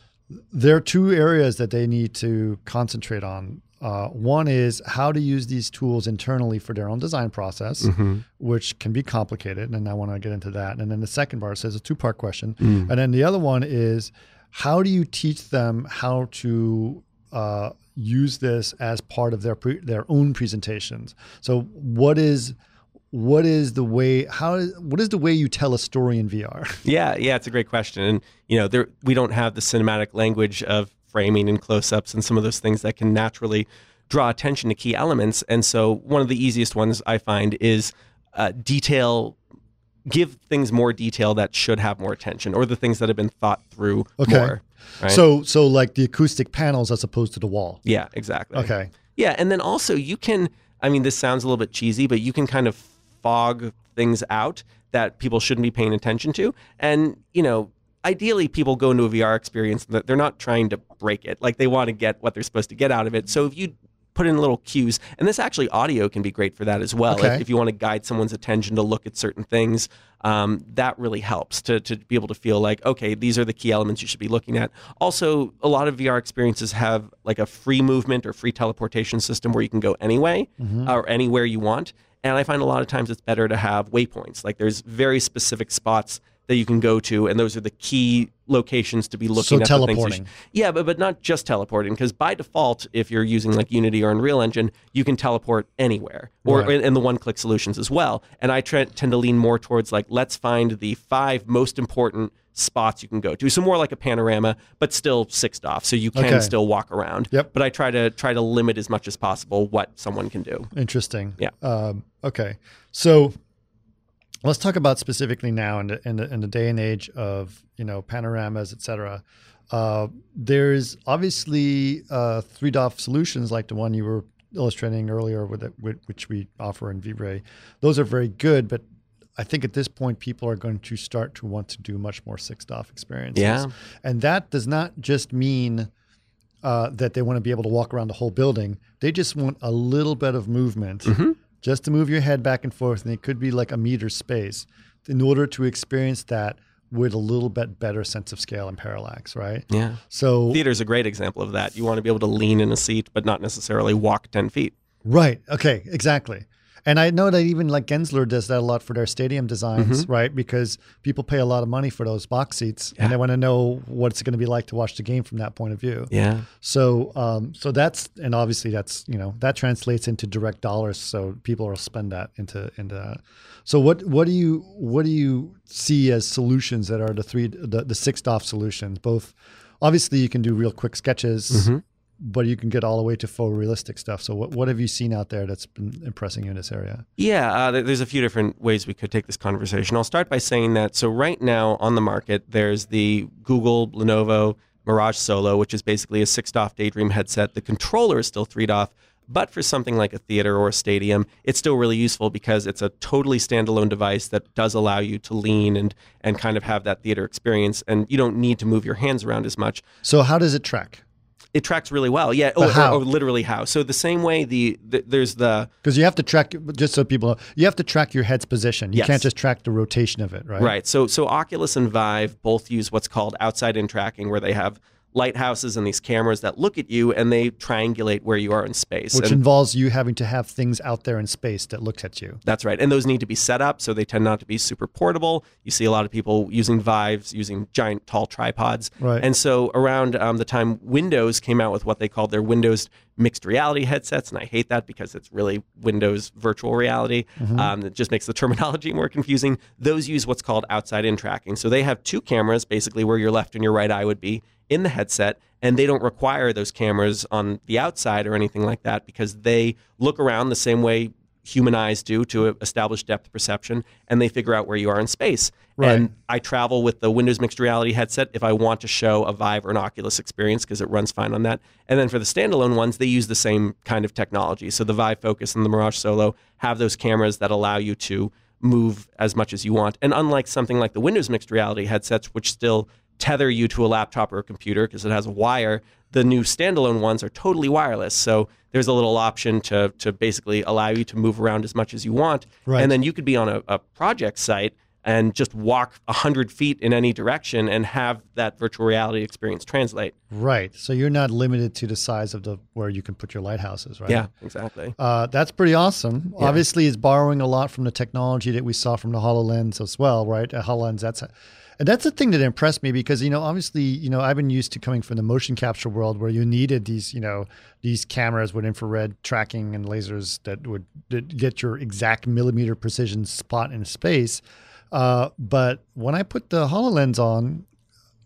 There are two areas that they need to concentrate on. Uh, one is how to use these tools internally for their own design process, which can be complicated, and I want to get into that. And then the second part says a two-part question, and then the other one is how do you teach them how to uh, use this as part of their pre- their own presentations? So what is what is the way how is, what is the way you tell a story in V R? Yeah, yeah, it's a great question. And, you know, there we don't have the cinematic language of framing and close-ups and some of those things that can naturally draw attention to key elements. And so one of the easiest ones I find is uh, detail, give things more detail that should have more attention, or the things that have been thought through Okay. more. Right? So, so like the acoustic panels as opposed to the wall. Yeah, exactly. Okay. Yeah, and then also you can, I mean, this sounds a little bit cheesy, but you can kind of fog things out that people shouldn't be paying attention to. And, you know, ideally people go into a V R experience that they're not trying to break it. Like they want to get what they're supposed to get out of it. So if you put in little cues, and this actually audio can be great for that as well. Okay. If, if you want to guide someone's attention to look at certain things, um, that really helps to, to be able to feel like, okay, these are the key elements you should be looking at. Also, a lot of V R experiences have like a free movement or free teleportation system where you can go anyway Mm-hmm. or anywhere you want. And I find a lot of times it's better to have waypoints. Like there's very specific spots that you can go to, and those are the key locations to be looking So at. The things you teleporting. should- yeah, but but not just teleporting, because by default, if you're using like Unity or Unreal Engine, you can teleport anywhere, or Right. and the one-click solutions as well. And I tre- tend to lean more towards like, let's find the five most important spots you can go to. So more like a panorama, but still sixed off, so you can Okay. still walk around. Yep. But I try to try to limit as much as possible what someone can do. Interesting. Yeah. Um, okay. So let's talk about specifically now in the, in the in the day and age of, you know, panoramas, et cetera. Uh, there's obviously uh, three D O F solutions like the one you were illustrating earlier, with, it, with which we offer in V-Ray. Those are very good, but I think at this point people are going to start to want to do much more six D O F experiences. Yeah. And that does not just mean uh, that they want to be able to walk around the whole building. They just want a little bit of movement, Mm-hmm. just to move your head back and forth, and it could be like a meter space, in order to experience that with a little bit better sense of scale and parallax, right? Yeah. So, Theater's a great example of that. You want to be able to lean in a seat, but not necessarily walk ten feet. right, okay, exactly. And I know that even like Gensler does that a lot for their stadium designs, Mm-hmm. right? Because people pay a lot of money for those box seats, Yeah. and they want to know what it's going to be like to watch the game from that point of view. Yeah. So, um, so that's, and obviously that's, you know, that translates into direct dollars. So people will spend that into, into that. So what, what do you, what do you see as solutions that are the three, the, the six D O F solutions? Both, obviously you can do real quick sketches, Mm-hmm. but you can get all the way to faux realistic stuff. So what, what have you seen out there that's been impressing you in this area? Yeah, uh, there- there's a few different ways we could take this conversation. I'll start by saying that, so right now on the market, there's the Google Lenovo Mirage Solo, which is basically a six D O F Daydream headset. The controller is still three D O F, but for something like a theater or a stadium, it's still really useful because it's a totally standalone device that does allow you to lean and, and kind of have that theater experience, and you don't need to move your hands around as much. So how does it track? It tracks really well. Yeah, But oh, how? oh, literally how. So the same way the, the there's the Because you have to track, just so people know, you have to track your head's position. You Yes. can't just track the rotation of it, right? Right. So so Oculus and Vive both use what's called outside-in tracking, where they have lighthouses and these cameras that look at you and they triangulate where you are in space. Which And involves you having to have things out there in space that looks at you. that's right. And those need to be set up, so they tend not to be super portable. You see a lot of people using Vives, using giant, tall tripods. Right. And so around um, the time Windows came out with what they called their Windows mixed reality headsets, and I hate that because it's really Windows virtual reality. Um, it just makes the terminology more confusing. Those use what's called outside-in tracking. So they have two cameras, basically where your left and your right eye would be in the headset, and they don't require those cameras on the outside or anything like that because they look around the same way human eyes do to establish depth perception, and they figure out where you are in space. Right. And I travel with the Windows Mixed Reality headset if I want to show a Vive or an Oculus experience because it runs fine on that. And then for the standalone ones, they use the same kind of technology. So the Vive Focus and the Mirage Solo have those cameras that allow you to move as much as you want. And unlike something like the Windows Mixed Reality headsets, which still tether you to a laptop or a computer because it has a wire, the new standalone ones are totally wireless. So there's a little option to to basically allow you to move around as much as you want. Right. And then you could be on a, a project site and just walk one hundred feet in any direction and have that virtual reality experience translate. Right. So you're not limited to the size of the where you can put your lighthouses, right? Yeah, exactly. Uh, that's pretty awesome. Yeah. Obviously, it's borrowing a lot from the technology that we saw from the HoloLens as well, right? A HoloLens, that's a, and that's the thing that impressed me because, you know, obviously, you know, I've been used to coming from the motion capture world where you needed these, you know, these cameras with infrared tracking and lasers that would that get your exact millimeter precision spot in space. Uh, but when I put the HoloLens on,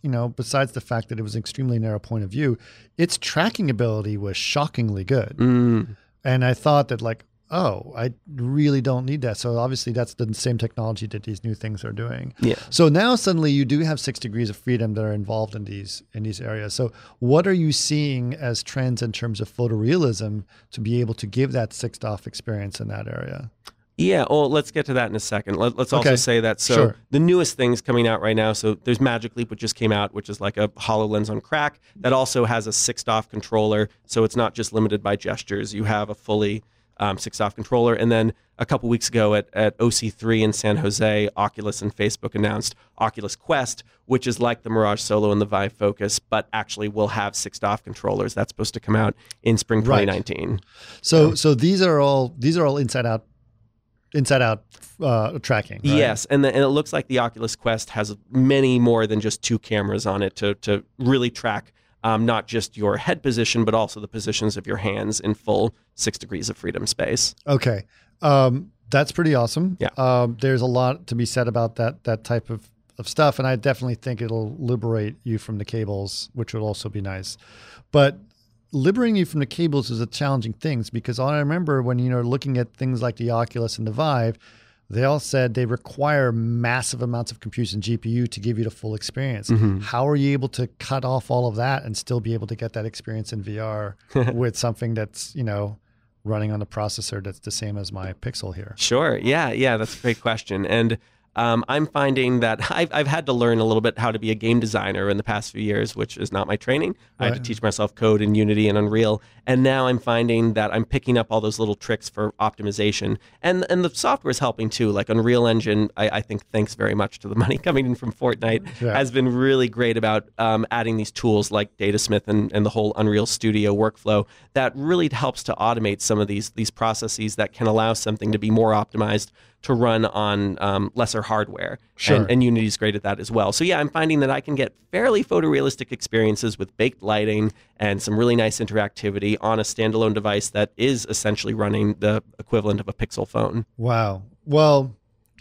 you know, besides the fact that it was an extremely narrow point of view, its tracking ability was shockingly good. Mm. And I thought that like, oh, I really don't need that. So obviously that's the same technology that these new things are doing. Yeah. So now suddenly you do have six degrees of freedom that are involved in these in these areas. So what are you seeing as trends in terms of photorealism to be able to give that sixed off experience in that area? Yeah, well, let's get to that in a second. Let, let's also Okay. say that, so Sure. the newest things coming out right now, so there's Magic Leap, which just came out, which is like a HoloLens on crack that also has a sixed-off controller, so it's not just limited by gestures. You have a fully um, sixed-off controller. And then a couple weeks ago at, at O C three in San Jose, Oculus and Facebook announced Oculus Quest, which is like the Mirage Solo and the Vive Focus, but actually will have sixed-off controllers. That's supposed to come out in spring twenty nineteen. Right. So so these are all these are all inside out inside out uh, tracking. Right? Yes, and, the, and it looks like the Oculus Quest has many more than just two cameras on it to to really track um, not just your head position, but also the positions of your hands in full six degrees of freedom space. Okay. Um, that's pretty awesome. Yeah. Um, there's a lot to be said about that that type of, of stuff, and I definitely think it'll liberate you from the cables, which would also be nice. But liberating you from the cables is a challenging thing because all I remember when you know looking at things like the Oculus and the Vive, they all said they require massive amounts of compute and G P U to give you the full experience. Mm-hmm. How are you able to cut off all of that and still be able to get that experience in V R with something that's, you know, running on a processor that's the same as my Pixel here? Sure. Yeah. Yeah. That's a great question. And um, I'm finding that I've, I've had to learn a little bit how to be a game designer in the past few years, which is not my training. I had to Right. teach myself code in Unity and Unreal. And now I'm finding that I'm picking up all those little tricks for optimization. And and the software is helping too. Like Unreal Engine, I, I think thanks very much to the money coming in from Fortnite, Yeah. has been really great about um, adding these tools like Datasmith and, and the whole Unreal Studio workflow that really helps to automate some of these, these processes that can allow something to be more optimized to run on um, lesser hardware. Sure. And, and Unity's great at that as well. So yeah, I'm finding that I can get fairly photorealistic experiences with baked lighting and some really nice interactivity on a standalone device that is essentially running the equivalent of a Pixel phone. Wow. Well,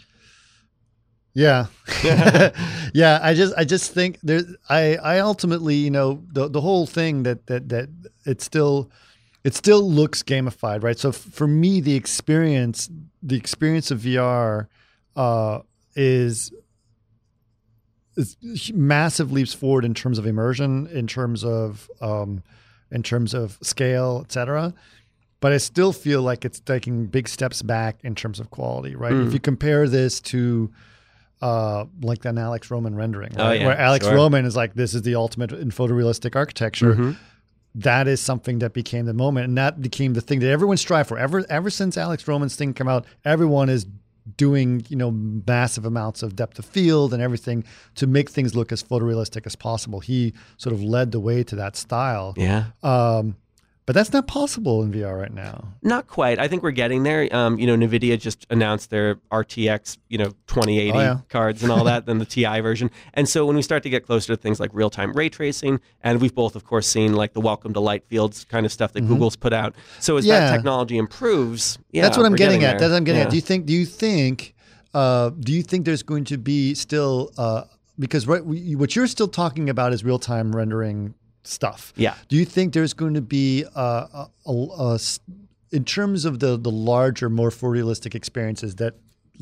yeah. yeah, I just I just think there I I ultimately, you know, the the whole thing that that that it still it still looks gamified, right? So f- for me the experience the experience of V R uh is is massive leaps forward in terms of immersion, in terms of um in terms of scale, et cetera. But I still feel like it's taking big steps back in terms of quality, right? Mm. If you compare this to uh, like an Alex Roman rendering, Oh, right? yeah, where Alex sure. Roman is like, this is the ultimate in photorealistic architecture. Mhm. That is something that became the moment, and that became the thing that everyone strive for. Ever ever since Alex Roman's thing came out, everyone is doing, you know, massive amounts of depth of field and everything to make things look as photorealistic as possible. He sort of led the way to that style. Yeah. Um, but that's not possible in V R right now. Not quite. I think we're getting there. Um, you know, NVIDIA just announced their R T X, you know, twenty eighty Oh, yeah. cards and all that, then the T I version. And so when we start to get closer to things like real-time ray tracing, and we've both, of course, seen like the Welcome to Light Fields kind of stuff that Google's put out. So as Yeah. that technology improves, yeah, That's what I'm we're getting, at. there. That's what I'm getting Yeah. at. Do you think? Do you think? Uh, do you think there's going to be still uh, because what we, what you're still talking about is real time rendering stuff. Yeah. Do you think there's going to be uh, a, a, a s- in terms of the the larger, more photorealistic experiences that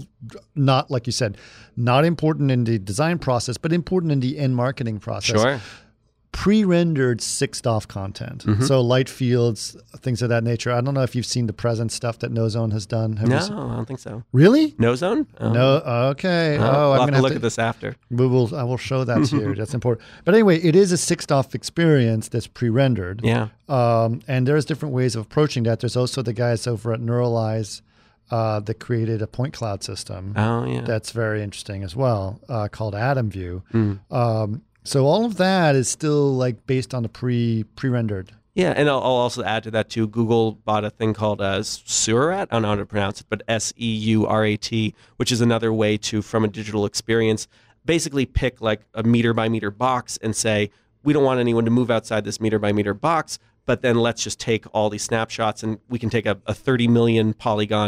not like you said, not important in the design process, but important in the end marketing process? Sure. Pre-rendered sixed off content. Mm-hmm. So light fields, things of that nature. I don't know if you've seen the present stuff that NoZone has done. Have No, you seen- I don't think so. Really? No zone? Oh. No. Okay. Oh, Oh, we'll I'm have gonna to have look to, at this after. We will. I will show that to you. That's important. But anyway, it is a sixed off experience that's pre-rendered. Yeah. Um, and there's different ways of approaching that. There's also the guys over at Neuralize uh, that created a point cloud system Oh, yeah. that's very interesting as well, uh, called Atom View. Mm. Um, so all of that is still like based on the pre pre-rendered. Yeah, and I'll, I'll also add to that too. Google bought a thing called uh, Seurat. I don't know how to pronounce it, but S E U R A T, which is another way to, from a digital experience, basically pick like a meter by meter box and say, we don't want anyone to move outside this meter by meter box, but then let's just take all these snapshots and we can take a, a thirty million polygon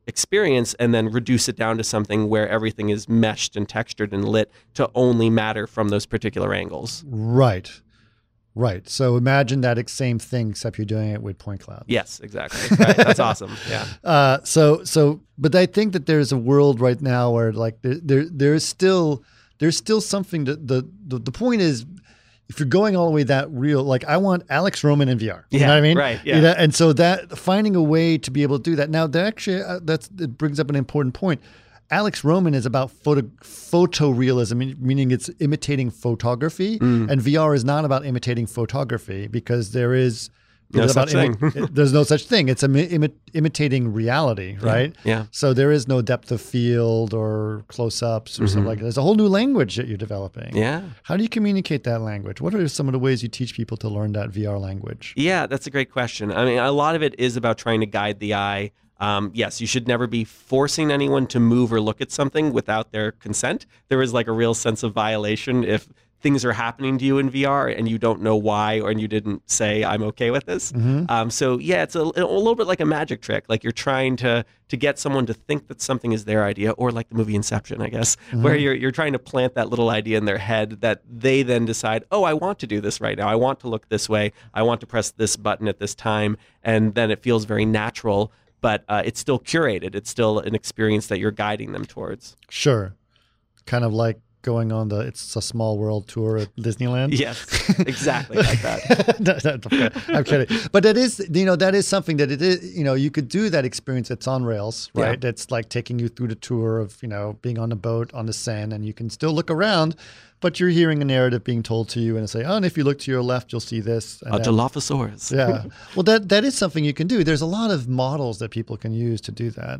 experience and then reduce it down to something where everything is meshed and textured and lit to only matter from those particular angles. Right. Right. So imagine that same thing, except you're doing it with point cloud. Yes, exactly. Right. That's awesome. Yeah. Uh, so, so, but I think that there's a world right now where like there, there, there is still, there's still something that the, the, the point is, if you're going all the way that real, like I want Alex Roman in V R. You yeah, know what I mean? Right. Yeah. You know, and so that finding a way to be able to do that. Now that actually, uh, that's, it brings up an important point. Alex Roman is about photo photorealism, meaning it's imitating photography, mm. and V R is not about imitating photography because there is no such thing. Imi- there's no such thing. It's imi- imi- imitating reality, right? Yeah. yeah. So there is no depth of field or close-ups or mm-hmm. something like that. There's a whole new language that you're developing. Yeah. How do you communicate that language? What are some of the ways you teach people to learn that V R language? Yeah, that's a great question. I mean, a lot of it is about trying to guide the eye. Um, yes, you should never be forcing anyone to move or look at something without their consent. There is like a real sense of violation if things are happening to you in V R and you don't know why, or and you didn't say I'm okay with this. Mm-hmm. Um, so yeah, it's a, a little bit like a magic trick. Like you're trying to to get someone to think that something is their idea, or like the movie Inception, I guess, mm-hmm. where you're you're trying to plant that little idea in their head that they then decide, oh, I want to do this right now. I want to look this way. I want to press this button at this time, and then it feels very natural. But uh, it's still curated. It's still an experience that you're guiding them towards. Sure, kind of like going on the It's a Small World tour at Disneyland. Yes, exactly like that. no, no, I'm kidding. But that is, you know, that is something that it is, you know, you could do that experience that's on rails, right? Yeah. That's like taking you through the tour of, you know, being on the boat on the Seine, and you can still look around, but you're hearing a narrative being told to you and say, oh, and if you look to your left, you'll see this. A Dilophosaurus. Yeah. Well, that that is something you can do. There's a lot of models that people can use to do that.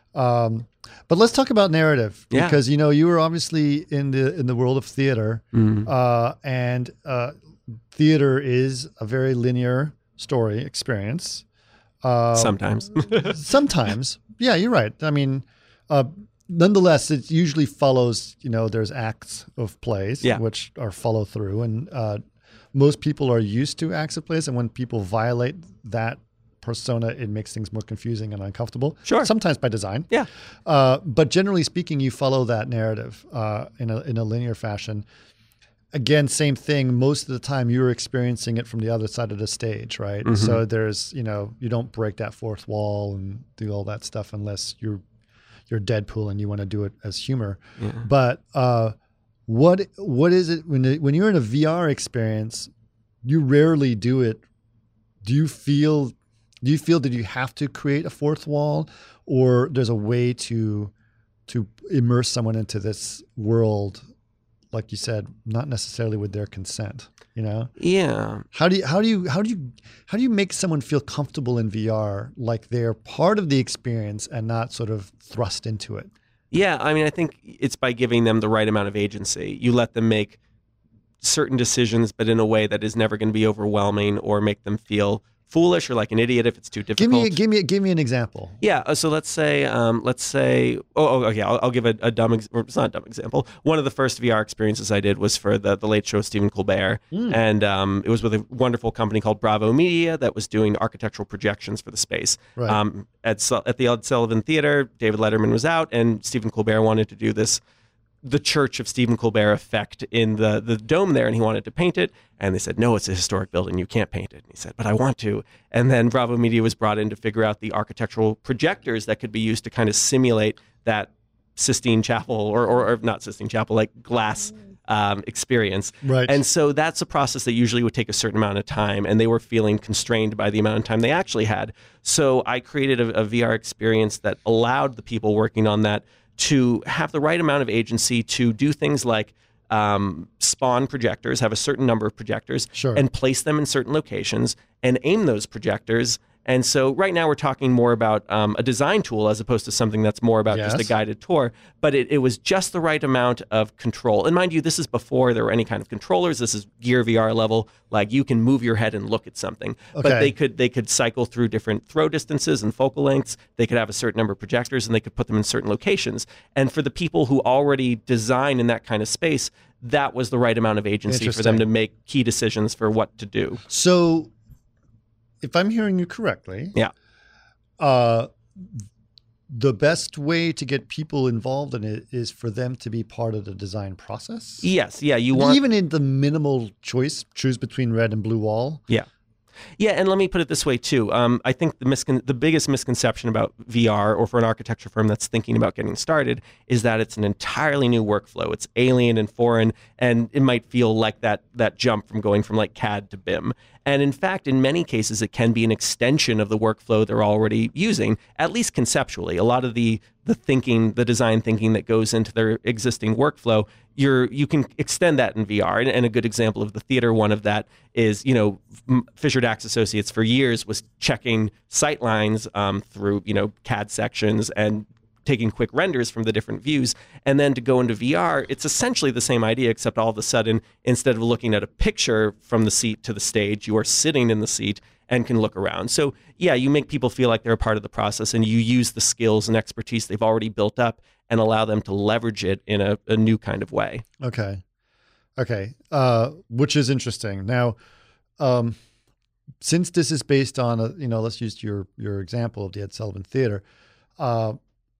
Um, but let's talk about narrative, yeah. because you know you were obviously in the in the world of theater, mm. uh, and uh, theater is a very linear story experience. Uh, sometimes, sometimes, yeah, you're right. I mean, uh, nonetheless, it usually follows. You know, there's acts of plays yeah. which are follow through, and uh, most people are used to acts of plays, and when people violate that persona, it makes things more confusing and uncomfortable. Sure. Sometimes by design. Yeah. Uh, but generally speaking, you follow that narrative uh, in a in a linear fashion. Again, same thing. Most of the time, you're experiencing it from the other side of the stage, right? Mm-hmm. So there's, you know, you don't break that fourth wall and do all that stuff unless you're you're Deadpool and you want to do it as humor. Yeah. But uh, what what is it when it, when you're in a V R experience? You rarely do it. Do you feel Do you feel that you have to create a fourth wall, or there's a way to to immerse someone into this world, like you said, not necessarily with their consent? You know? Yeah. How do you how do you how do you how do you make someone feel comfortable in V R, like they're part of the experience and not sort of thrust into it? Yeah, I mean, I think it's by giving them the right amount of agency. You let them make certain decisions, but in a way that is never going to be overwhelming or make them feel foolish or like an idiot if it's too difficult. Give me, give me, give me an example. Yeah. Uh, so let's say, um, let's say, oh, oh okay, I'll, I'll give a, a dumb, ex- or it's not a dumb example. One of the first V R experiences I did was for the the Late Show with Stephen Colbert, mm. and um, it was with a wonderful company called Bravo Media that was doing architectural projections for the space. Right. Um, at at the Ed Sullivan Theater, David Letterman was out, and Stephen Colbert wanted to do this. The Church of Stephen Colbert effect in the, the dome there, and he wanted to paint it. And they said, no, it's a historic building. You can't paint it. And he said, but I want to. And then Bravo Media was brought in to figure out the architectural projectors that could be used to kind of simulate that Sistine Chapel, or, or, or not Sistine Chapel, like glass um, experience. Right. And so that's a process that usually would take a certain amount of time, and they were feeling constrained by the amount of time they actually had. So I created a, a V R experience that allowed the people working on that to have the right amount of agency to do things like um, spawn projectors, have a certain number of projectors, sure. and place them in certain locations and aim those projectors. And so right now we're talking more about um, a design tool as opposed to something that's more about yes. just a guided tour. But it, it was just the right amount of control. And mind you, this is before there were any kind of controllers. This is Gear V R level. Like you can move your head and look at something. Okay. But they could they could cycle through different throw distances and focal lengths. They could have a certain number of projectors, and they could put them in certain locations. And for the people who already design in that kind of space, that was the right amount of agency for them to make key decisions for what to do. So if I'm hearing you correctly, yeah, uh, the best way to get people involved in it is for them to be part of the design process. Yes, yeah, you want even in the minimal choice, choose between red and blue wall. Yeah. Yeah, and let me put it this way too. Um, I think the miscon- the biggest misconception about V R, or for an architecture firm that's thinking about getting started, is that it's an entirely new workflow. It's alien and foreign, and it might feel like that that jump from going from like C A D to B I M. And in fact, in many cases, it can be an extension of the workflow they're already using, at least conceptually. A lot of the the thinking, the design thinking that goes into their existing workflow, you're you can extend that in V R. And, and a good example of the theater one of that is, you know, Fisher Dax Associates for years was checking sight lines um, through, you know, C A D sections and taking quick renders from the different views. And then to go into V R, it's essentially the same idea, except all of a sudden, instead of looking at a picture from the seat to the stage, you are sitting in the seat and can look around. So yeah, you make people feel like they're a part of the process, and you use the skills and expertise they've already built up and allow them to leverage it in a, a new kind of way. Okay. Okay. Uh, which is interesting. Now, um, since this is based on, a, you know, let's use your, your example of the Ed Sullivan Theater. Uh,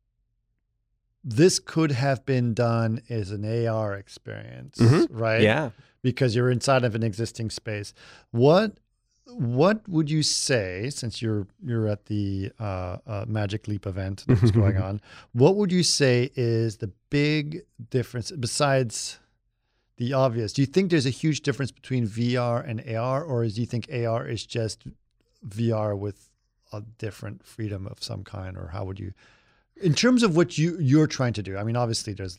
this could have been done as an A R experience, mm-hmm. right? Yeah. Because you're inside of an existing space. What What would you say, since you're you're at the uh, uh, Magic Leap event that's going on, what would you say is the big difference besides the obvious? Do you think there's a huge difference between V R and A R, or do you think A R is just V R with a different freedom of some kind, or how would you, in terms of what you you're trying to do? I mean, obviously there's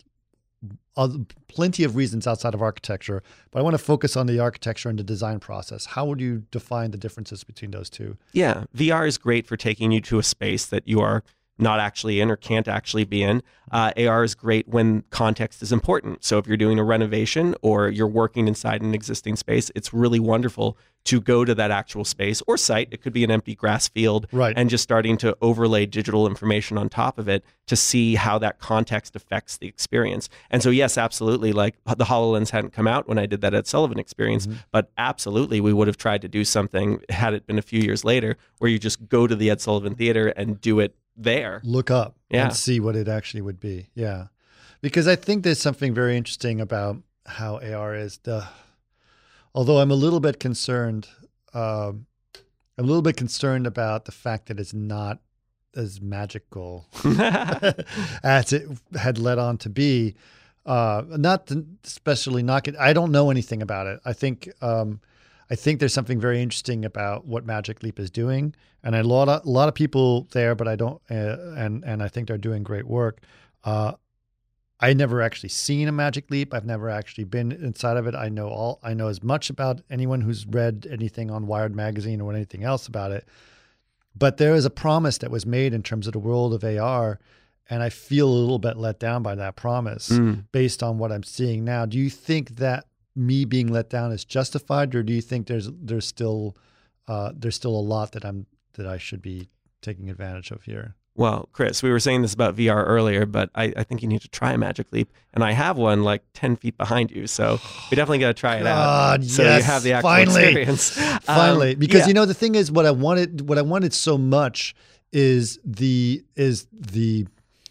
plenty of reasons outside of architecture, but I want to focus on the architecture and the design process. How would you define the differences between those two? Yeah, V R is great for taking you to a space that you are not actually in or can't actually be in. Uh, A R is great when context is important. So if you're doing a renovation or you're working inside an existing space, it's really wonderful to go to that actual space or site. It could be an empty grass field, right, and just starting to overlay digital information on top of it to see how that context affects the experience. And so, yes, absolutely. Like the HoloLens hadn't come out when I did that Ed Sullivan experience, mm-hmm. but absolutely we would have tried to do something had it been a few years later where you just go to the Ed Sullivan Theater and do it there. Look up yeah. and see what it actually would be. Yeah. Because I think there's something very interesting about how A R is. The, although I'm a little bit concerned, um, I'm a little bit concerned about the fact that it's not as magical as it had led on to be. Uh, not to, especially not get, I don't know anything about it. I think, um, I think there's something very interesting about what Magic Leap is doing, and a lot of a lot of people there, but I don't, uh, and and I think they're doing great work. Uh, I never actually seen a Magic Leap. I've never actually been inside of it. I know all. I know as much about anyone who's read anything on Wired magazine or anything else about it. But there is a promise that was made in terms of the world of A R, and I feel a little bit let down by that promise mm. based on what I'm seeing now. Do you think that me being let down is justified, or do you think there's there's still uh, there's still a lot that I'm that I should be taking advantage of here? Well, Chris, we were saying this about V R earlier, but I, I think you need to try a Magic Leap, and I have one like ten feet behind you, so we definitely got to try it God, out. So yes, you have the actual finally, experience. Finally, um, because yeah. you know the thing is, what I wanted, what I wanted so much is the is the.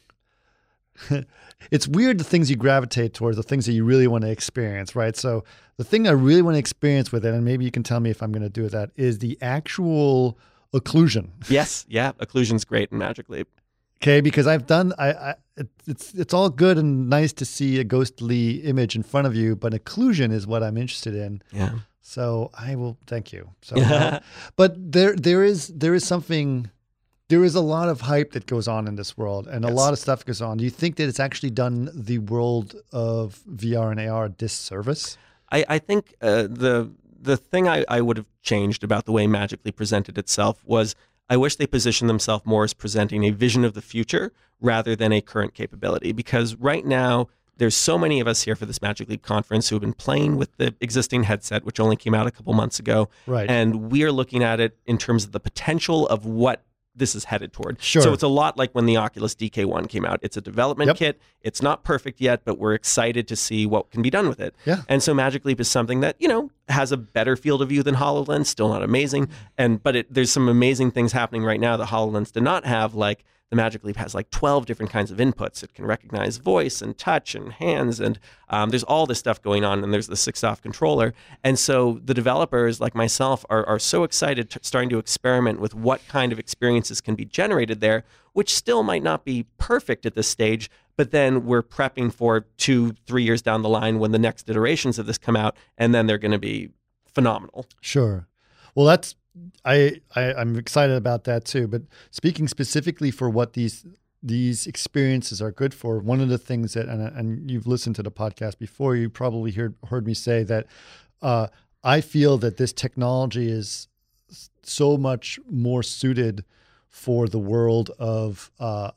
It's weird the things you gravitate towards, the things that you really want to experience, right? So the thing I really want to experience with it, and maybe you can tell me if I'm going to do that, is the actual occlusion. Yes, yeah, occlusion's great in Magic Leap. Okay, because I've done, I, I it's it's all good and nice to see a ghostly image in front of you, but occlusion is what I'm interested in. Yeah. So I will thank you. So, uh, but there there is there is something. There is a lot of hype that goes on in this world, and yes. a lot of stuff goes on. Do you think that it's actually done the world of V R and A R a disservice? I, I think uh, the the thing I, I would have changed about the way Magic Leap presented itself was I wish they positioned themselves more as presenting a vision of the future rather than a current capability. Because right now, there's so many of us here for this Magic Leap conference who have been playing with the existing headset, which only came out a couple months ago. Right. And we are looking at it in terms of the potential of what this is headed toward. Sure. So it's a lot like when the Oculus D K one came out. It's a development yep. kit. It's not perfect yet, but we're excited to see what can be done with it. Yeah. And so Magic Leap is something that, you know, has a better field of view than HoloLens, still not amazing. And but it, there's some amazing things happening right now that HoloLens did not have, like the Magic Leap has like twelve different kinds of inputs. It can recognize voice and touch and hands, and um, there's all this stuff going on, and there's the six-off controller. And so the developers, like myself, are, are so excited to starting to experiment with what kind of experiences can be generated there, which still might not be perfect at this stage, but then we're prepping for two, three years down the line when the next iterations of this come out, and then they're going to be phenomenal. Sure. Well, that's I, I I'm excited about that too. But speaking specifically for what these these experiences are good for, one of the things that and, and you've listened to the podcast before, you probably heard heard me say that uh, I feel that this technology is so much more suited for the world of uh,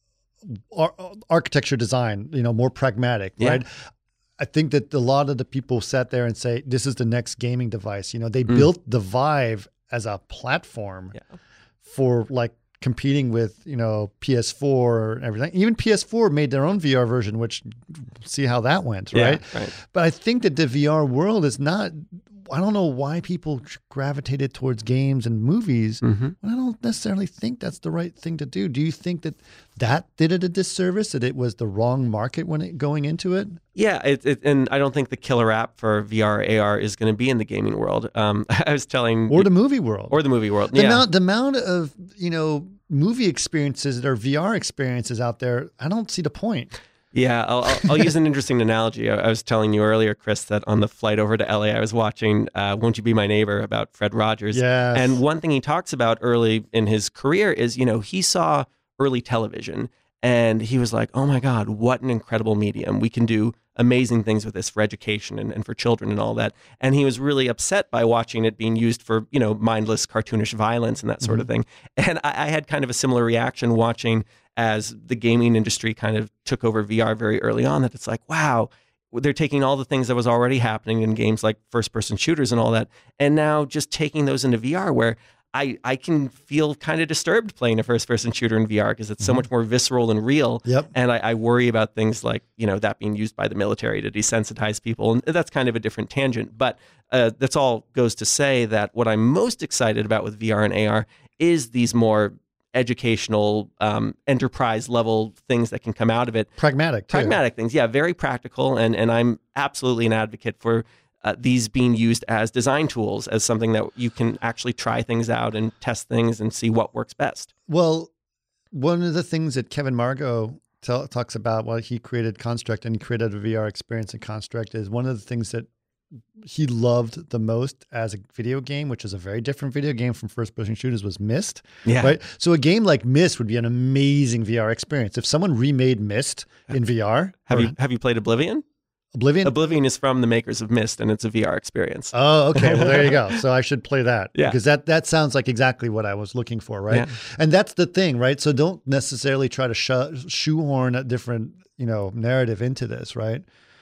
ar- architecture design. You know, more pragmatic, Yeah. right? I think that a lot of the people sat there and say, this is the next gaming device. You know, they Mm. built the Vive as a platform Yeah. for like competing with, you know, P S four and everything. Even P S four made their own V R version, which see how that went, right? Yeah, right. But I think that the V R world is not, I don't know why people gravitated towards games and movies. Mm-hmm. I don't necessarily think that's the right thing to do. Do you think that that did it a disservice, that it was the wrong market when it going into it? Yeah, it, it, and I don't think the killer app for V R, A R is going to be in the gaming world. Um, I was telling... Or the movie world. Or the movie world, The yeah. amount, the amount of, you know, movie experiences that are V R experiences out there, I don't see the point. Yeah, I'll, I'll, I'll use an interesting analogy. I, I was telling you earlier, Chris, that on the flight over to L A, I was watching uh, Won't You Be My Neighbor about Fred Rogers. Yes. And one thing he talks about early in his career is, you know, he saw early television and he was like, oh my God, what an incredible medium. We can do amazing things with this for education and, and for children and all that. And he was really upset by watching it being used for, you know, mindless, cartoonish violence and that sort of thing. And I, I had kind of a similar reaction watching as the gaming industry kind of took over V R very early on, that it's like, wow, they're taking all the things that was already happening in games like first-person shooters and all that, and now just taking those into V R, where I, I can feel kind of disturbed playing a first-person shooter in V R because it's so much more visceral and real. Yep. And I, I worry about things like, you know, that being used by the military to desensitize people. And that's kind of a different tangent. But uh, that's all goes to say that what I'm most excited about with V R and A R is these more educational, um, enterprise level things that can come out of it. Pragmatic, too. Pragmatic things, yeah, very practical. And, and I'm absolutely an advocate for uh, these being used as design tools, as something that you can actually try things out and test things and see what works best. Well, one of the things that Kevin Margot tell, talks about while he created Construct and he created a V R experience in Construct is one of the things that he loved the most as a video game, which is a very different video game from first-person shooters, was Myst. Yeah. Right? So a game like Myst would be an amazing V R experience. If someone remade Myst in V R. Have or you have you played Oblivion? Oblivion? Oblivion is from the makers of Myst, and it's a V R experience. Oh, okay. Well, there you go. So I should play that. Yeah. Because that, that sounds like exactly what I was looking for, right? Yeah. And that's the thing, right? So don't necessarily try to sh- shoehorn a different, you know, narrative into this, right?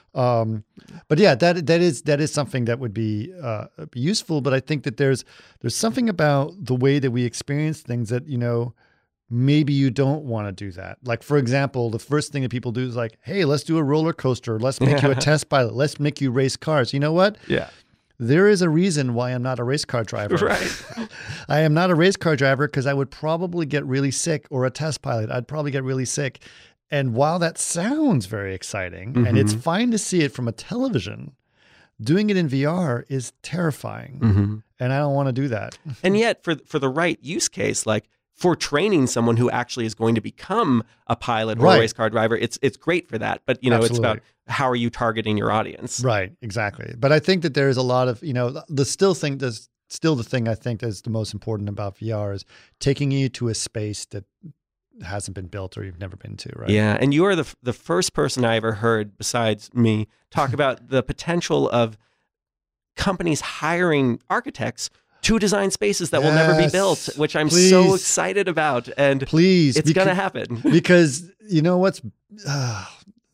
Um, but yeah, that that is that is something that would be uh, be useful. But I think that there's there's something about the way that we experience things that, you know, maybe you don't want to do that. Like, for example, the first thing that people do is like, hey, let's do a roller coaster. Let's make you a test pilot. Let's make you race cars. You know what? Yeah. There is a reason why I'm not a race car driver. Right. I am not a race car driver because I would probably get really sick, or a test pilot. I'd probably get really sick. And while that sounds very exciting, mm-hmm. and it's fine to see it from a television, doing it in V R is terrifying. Mm-hmm. And I don't want to do that. And yet, for for the right use case, like for training someone who actually is going to become a pilot or right. a race car driver, it's it's great for that. But, you know, Absolutely. It's about how are you targeting your audience? Right, exactly. But I think that there's a lot of, you know, the still thing that's still the thing I think is the most important about V R is taking you to a space that hasn't been built or you've never been to, right? Yeah, and you are the the first person I ever heard besides me talk about the potential of companies hiring architects to design spaces that yes, will never be built, which I'm please. so excited about. And please, it's going to happen. Because you know what's uh,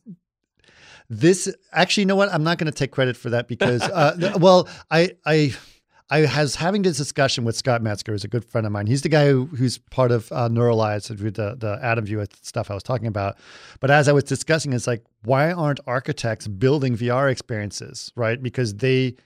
this actually, you know what? I'm not going to take credit for that because, uh, well, I, I, I was having this discussion with Scott Metzger, who's a good friend of mine. He's the guy who, who's part of uh, Neuralize, the the Atom View stuff I was talking about. But as I was discussing, it's like, why aren't architects building V R experiences, right? Because they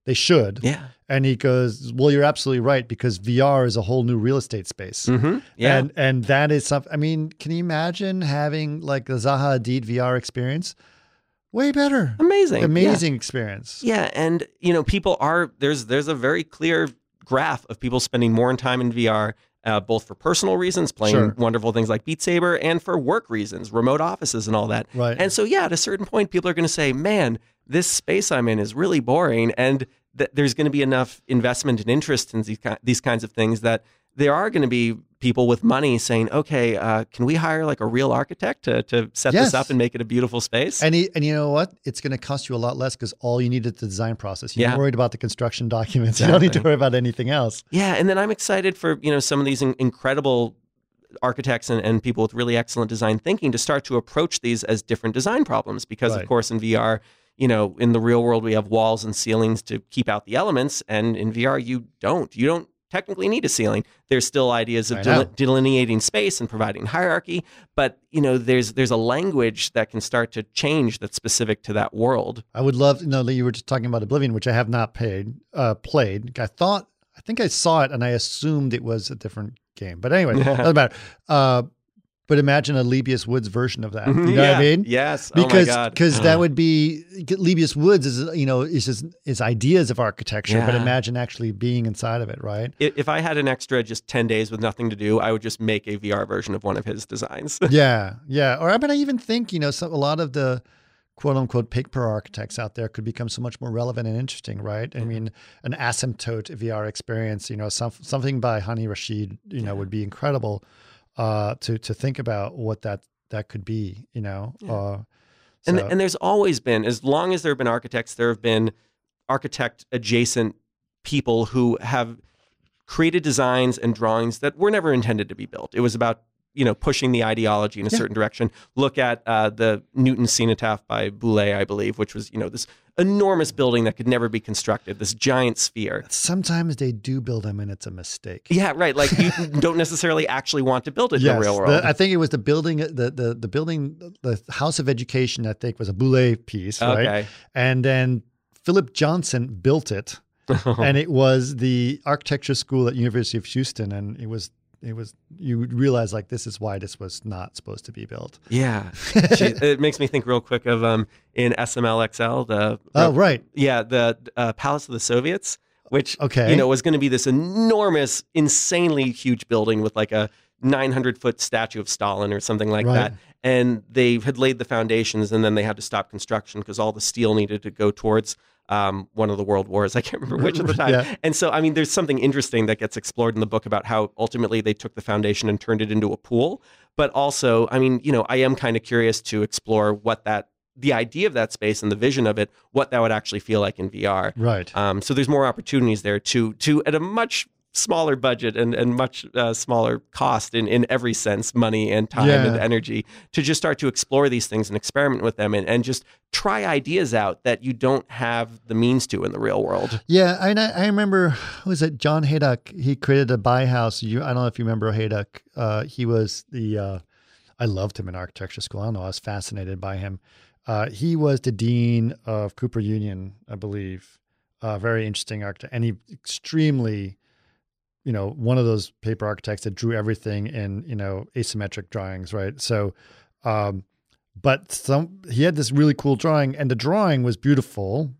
They should. Yeah. And he goes, well, you're absolutely right, because V R is a whole new real estate space. Mm-hmm. Yeah. And and that is something, I mean, can you imagine having like the Zaha Hadid V R experience? Way better. Amazing. Amazing Yeah. experience. Yeah. And, you know, people are, there's, there's a very clear graph of people spending more time in V R, uh, both for personal reasons, playing Sure. wonderful things like Beat Saber, and for work reasons, remote offices and all that. Right. And so, yeah, at a certain point, people are going to say, man, this space I'm in is really boring. And th- there's going to be enough investment and interest in these, ki- these kinds of things that there are going to be people with money saying, okay, uh, can we hire like a real architect to, to set Yes. this up and make it a beautiful space? And he, and you know what? It's going to cost you a lot less because all you need is the design process. You're Yeah. worried about the construction documents. You don't need to Exactly. worry about anything else. Yeah, and then I'm excited for, you know, some of these in- incredible architects and, and people with really excellent design thinking to start to approach these as different design problems, because Right. of course in V R, you know, in the real world we have walls and ceilings to keep out the elements, and in V R you don't. You don't technically need a ceiling. There's still ideas of I know. deline- delineating space and providing hierarchy, but you know, there's there's a language that can start to change that's specific to that world. I would love to know that you were just talking about Oblivion, which I have not paid, uh, played. I thought, I think I saw it and I assumed it was a different game. But anyway, doesn't matter. Uh, but imagine a Lebius Woods version of that. You know yeah. what I mean? Yes. Because oh my God. because that would be Lebius Woods is you know is just is ideas of architecture, but Yeah. imagine actually being inside of it, right? I- If I had an extra just ten days with nothing to do, I would just make a V R version of one of his designs. Yeah, yeah. Or I mean, I even think you know some, a lot of the quote unquote paper architects out there could become so much more relevant and interesting, right? I mean, an asymptote V R experience, you know, some, something by Hani Rashid, you know, would be incredible uh, to to think about what that that could be, you know. Yeah. Uh, And, so- and there's always been, as long as there have been architects, there have been architect adjacent people who have created designs and drawings that were never intended to be built. It was about, you know, pushing the ideology in a Yeah. certain direction. Look at uh, the Newton Cenotaph by Boulez, I believe, which was, you know, this enormous building that could never be constructed, this giant sphere. sometimes they do build them and it's a mistake. Yeah, right. Like you don't necessarily actually want to build it in the real world. the- I think it was the building, the the the building, the House of Education. I think was a Boulez piece, right? Okay. And then Philip Johnson built it, and it was the architecture school at University of Houston, and it was it was you would realize like this is why this was not supposed to be built. Yeah. Gee, it makes me think real quick of um in S M L X L, the Oh, right. yeah, the uh, Palace of the Soviets, which Okay. you know was going to be this enormous, insanely huge building with like a nine hundred foot statue of Stalin or something like Right. that. And they had laid the foundations, and then they had to stop construction because all the steel needed to go towards um, one of the world wars. I can't remember which at the time. Yeah. And so, I mean, there's something interesting that gets explored in the book about how ultimately they took the foundation and turned it into a pool. But also, I mean, you know, I am kind of curious to explore what that, the idea of that space and the vision of it, what that would actually feel like in V R. Right. Um, so there's more opportunities there to, to at a much smaller budget and, and much uh, smaller cost in, in every sense, money and time Yeah. and energy, to just start to explore these things and experiment with them and, and just try ideas out that you don't have the means to in the real world. Yeah, I I remember. Who was it? John Haydock. He created a Bauhaus. You, I don't know if you remember Haydock. Uh, he was the. Uh, I loved him in architecture school. I don't know. I was fascinated by him. Uh, he was the dean of Cooper Union, I believe. Uh, very interesting architect, and he extremely, you know, one of those paper architects that drew everything in, you know, asymmetric drawings, right? So, um, but some he had this really cool drawing, and the drawing was beautiful,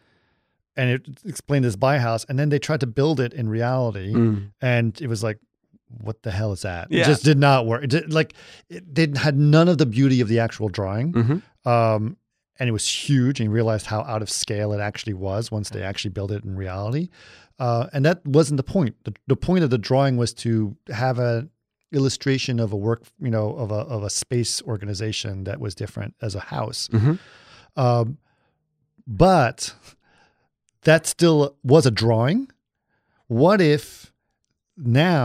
and it explained this Bauhaus, and then they tried to build it in reality, Mm. and it was like, what the hell is that? Yeah. It just did not work. It did, like it did had none of the beauty of the actual drawing. Mhm. Um, and it was huge, and you realized how out of scale it actually was once they actually built it in reality. Uh, and that wasn't the point. The, the point of the drawing was to have a illustration of a work, you know, of a of a space organization that was different as a house. Mhm. Um, but that still was a drawing. What if now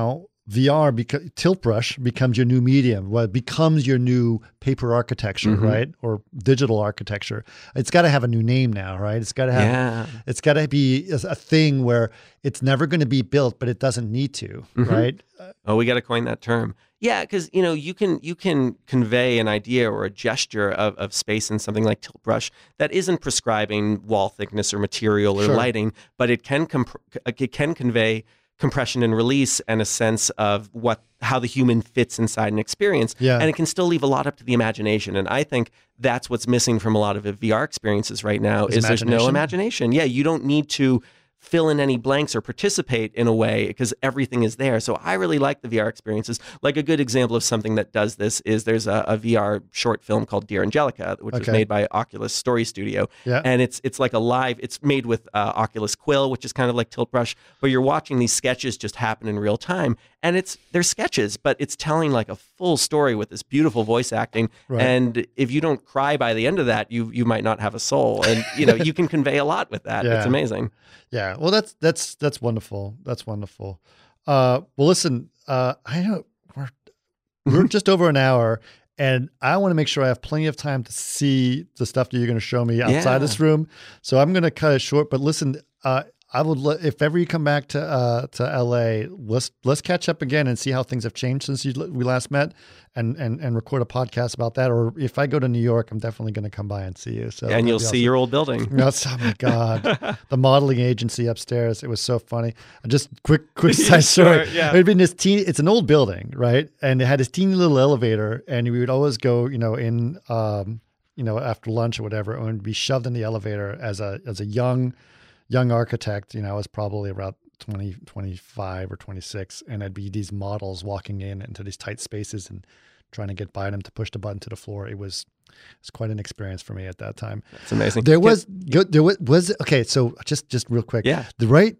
V R, beca- Tilt Brush becomes your new medium. Well, it becomes your new paper architecture, Mm-hmm. right? Or digital architecture. It's got to have a new name now, right? It's got to have. Yeah. It's got to be a, a thing where it's never going to be built, but it doesn't need to, Mm-hmm. right? Oh, we got to coin that term. Yeah, because you know you can you can convey an idea or a gesture of, of space in something like Tilt Brush that isn't prescribing wall thickness or material or Sure. lighting, but it can comp- it can convey compression and release and a sense of what how the human fits inside an experience. Yeah. And it can still leave a lot up to the imagination. And I think that's what's missing from a lot of the V R experiences right now Is is there's no imagination? imagination. Yeah, you don't need to fill in any blanks or participate in a way because everything is there. So I really like the V R experiences. Like a good example of something that does this is there's a, a V R short film called Dear Angelica, which was Okay. made by Oculus Story Studio. Yeah. And it's it's like a live, it's made with uh, Oculus Quill, which is kind of like Tilt Brush, but you're watching these sketches just happen in real time. And it's they're sketches, but it's telling like a full story with this beautiful voice acting. Right. And if you don't cry by the end of that, you you might not have a soul. And you know, you can convey a lot with that. Yeah. It's amazing. Yeah, well, that's that's that's wonderful. That's wonderful. Uh, well, listen, uh, I know we're we're just over an hour, and I want to make sure I have plenty of time to see the stuff that you're going to show me outside Yeah. this room. So I'm going to cut it short. But listen, uh, I would lo- if ever you come back to uh, to L A, let's let's catch up again and see how things have changed since you, we last met, and and and record a podcast about that. Or if I go to New York, I'm definitely going to come by and see you. So And that'd you'll be see awesome. your old building. That's, oh my God. The modeling agency upstairs. It was so funny. Just quick, quick side story. Sure, yeah. It'd been this teeny, it's an old building, right? And it had this teeny little elevator, and we would always go, you know, in, um, you know, after lunch or whatever, and be shoved in the elevator as a, as a young, young architect. You know, I was probably about twenty, twenty-five or twenty-six. And I'd be these models walking in into these tight spaces and trying to get by them to push the button to the floor. It was, it was quite an experience for me at that time. It's amazing. There was, there was, was okay. So just, just real quick. Yeah. The right,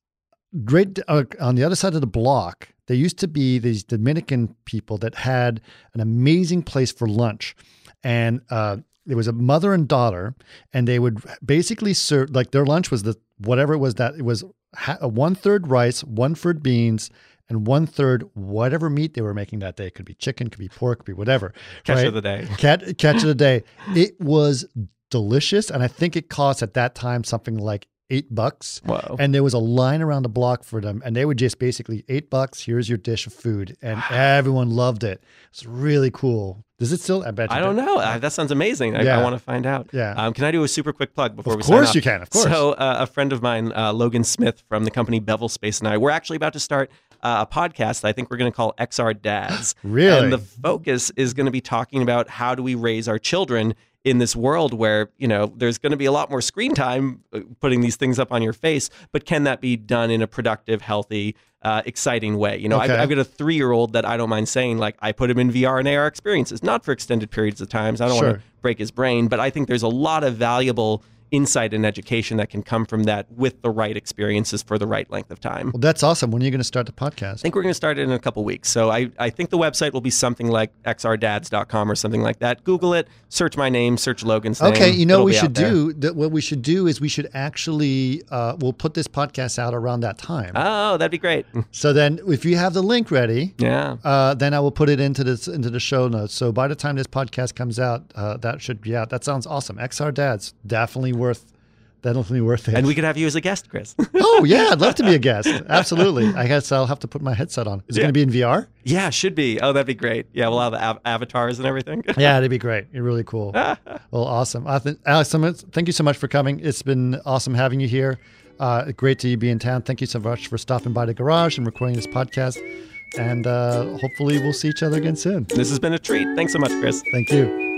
right uh, on the other side of the block, there used to be these Dominican people that had an amazing place for lunch, and uh, there was a mother and daughter, and they would basically serve like their lunch was the whatever it was that it was ha- one third rice, one third beans, and one third whatever meat they were making that day. It could be chicken, could be pork, could be whatever. Catch right? of the day. Catch, catch of the day. It was delicious, and I think it cost at that time something like eight bucks. Whoa. And there was a line around the block for them, and they would just basically eight bucks. Here's your dish of food, and everyone loved it. It's really cool. Does it still? I bet. You I don't do. know. Uh, that sounds amazing. I, Yeah. I want to find out. Yeah. Um, can I do a super quick plug before Of we sign course off? you can, of course. So uh, a friend of mine, uh, Logan Smith from the company Bevel Space, and I, we're actually about to start uh, a podcast that I think we're going to call X R Dads. Really? And the focus is going to be talking about how do we raise our children in this world where, you know, there's going to be a lot more screen time uh, putting these things up on your face, but can that be done in a productive, healthy, uh, exciting way? You know, Okay. I've, I've got a three-year-old that I don't mind saying, like, I put him in V R and A R experiences, not for extended periods of times. I don't Sure. want to break his brain, but I think there's a lot of valuable insight and education that can come from that with the right experiences for the right length of time. Well, that's awesome. When are you going to start the podcast? I think we're going to start it in a couple weeks. So I, I think the website will be something like x r dads dot com or something like that. Google it, search my name, search Logan's name. Okay, you know It'll what we be out should there. do? That what we should do is we should actually uh, we'll put this podcast out around that time. Oh, that'd be great. So then, if you have the link ready, Yeah. uh, then I will put it into this into the show notes. So by the time this podcast comes out, uh, that should be out. That sounds awesome. X R Dads, definitely worth, definitely worth it. And we could have you as a guest, Chris. oh yeah, I'd love to be a guest. Absolutely. I guess I'll have to put my headset on. Is it Yeah. going to be in V R? Yeah, should be. Oh, that'd be great. Yeah, we'll have the av- avatars and everything. Yeah, that'd be great. You're really cool. Well, awesome. I think, Alex, so much- thank you so much for coming. It's been awesome having you here. Uh, great to be in town. Thank you so much for stopping by the garage and recording this podcast. And uh, hopefully we'll see each other again soon. This has been a treat. Thanks so much, Chris. Thank you.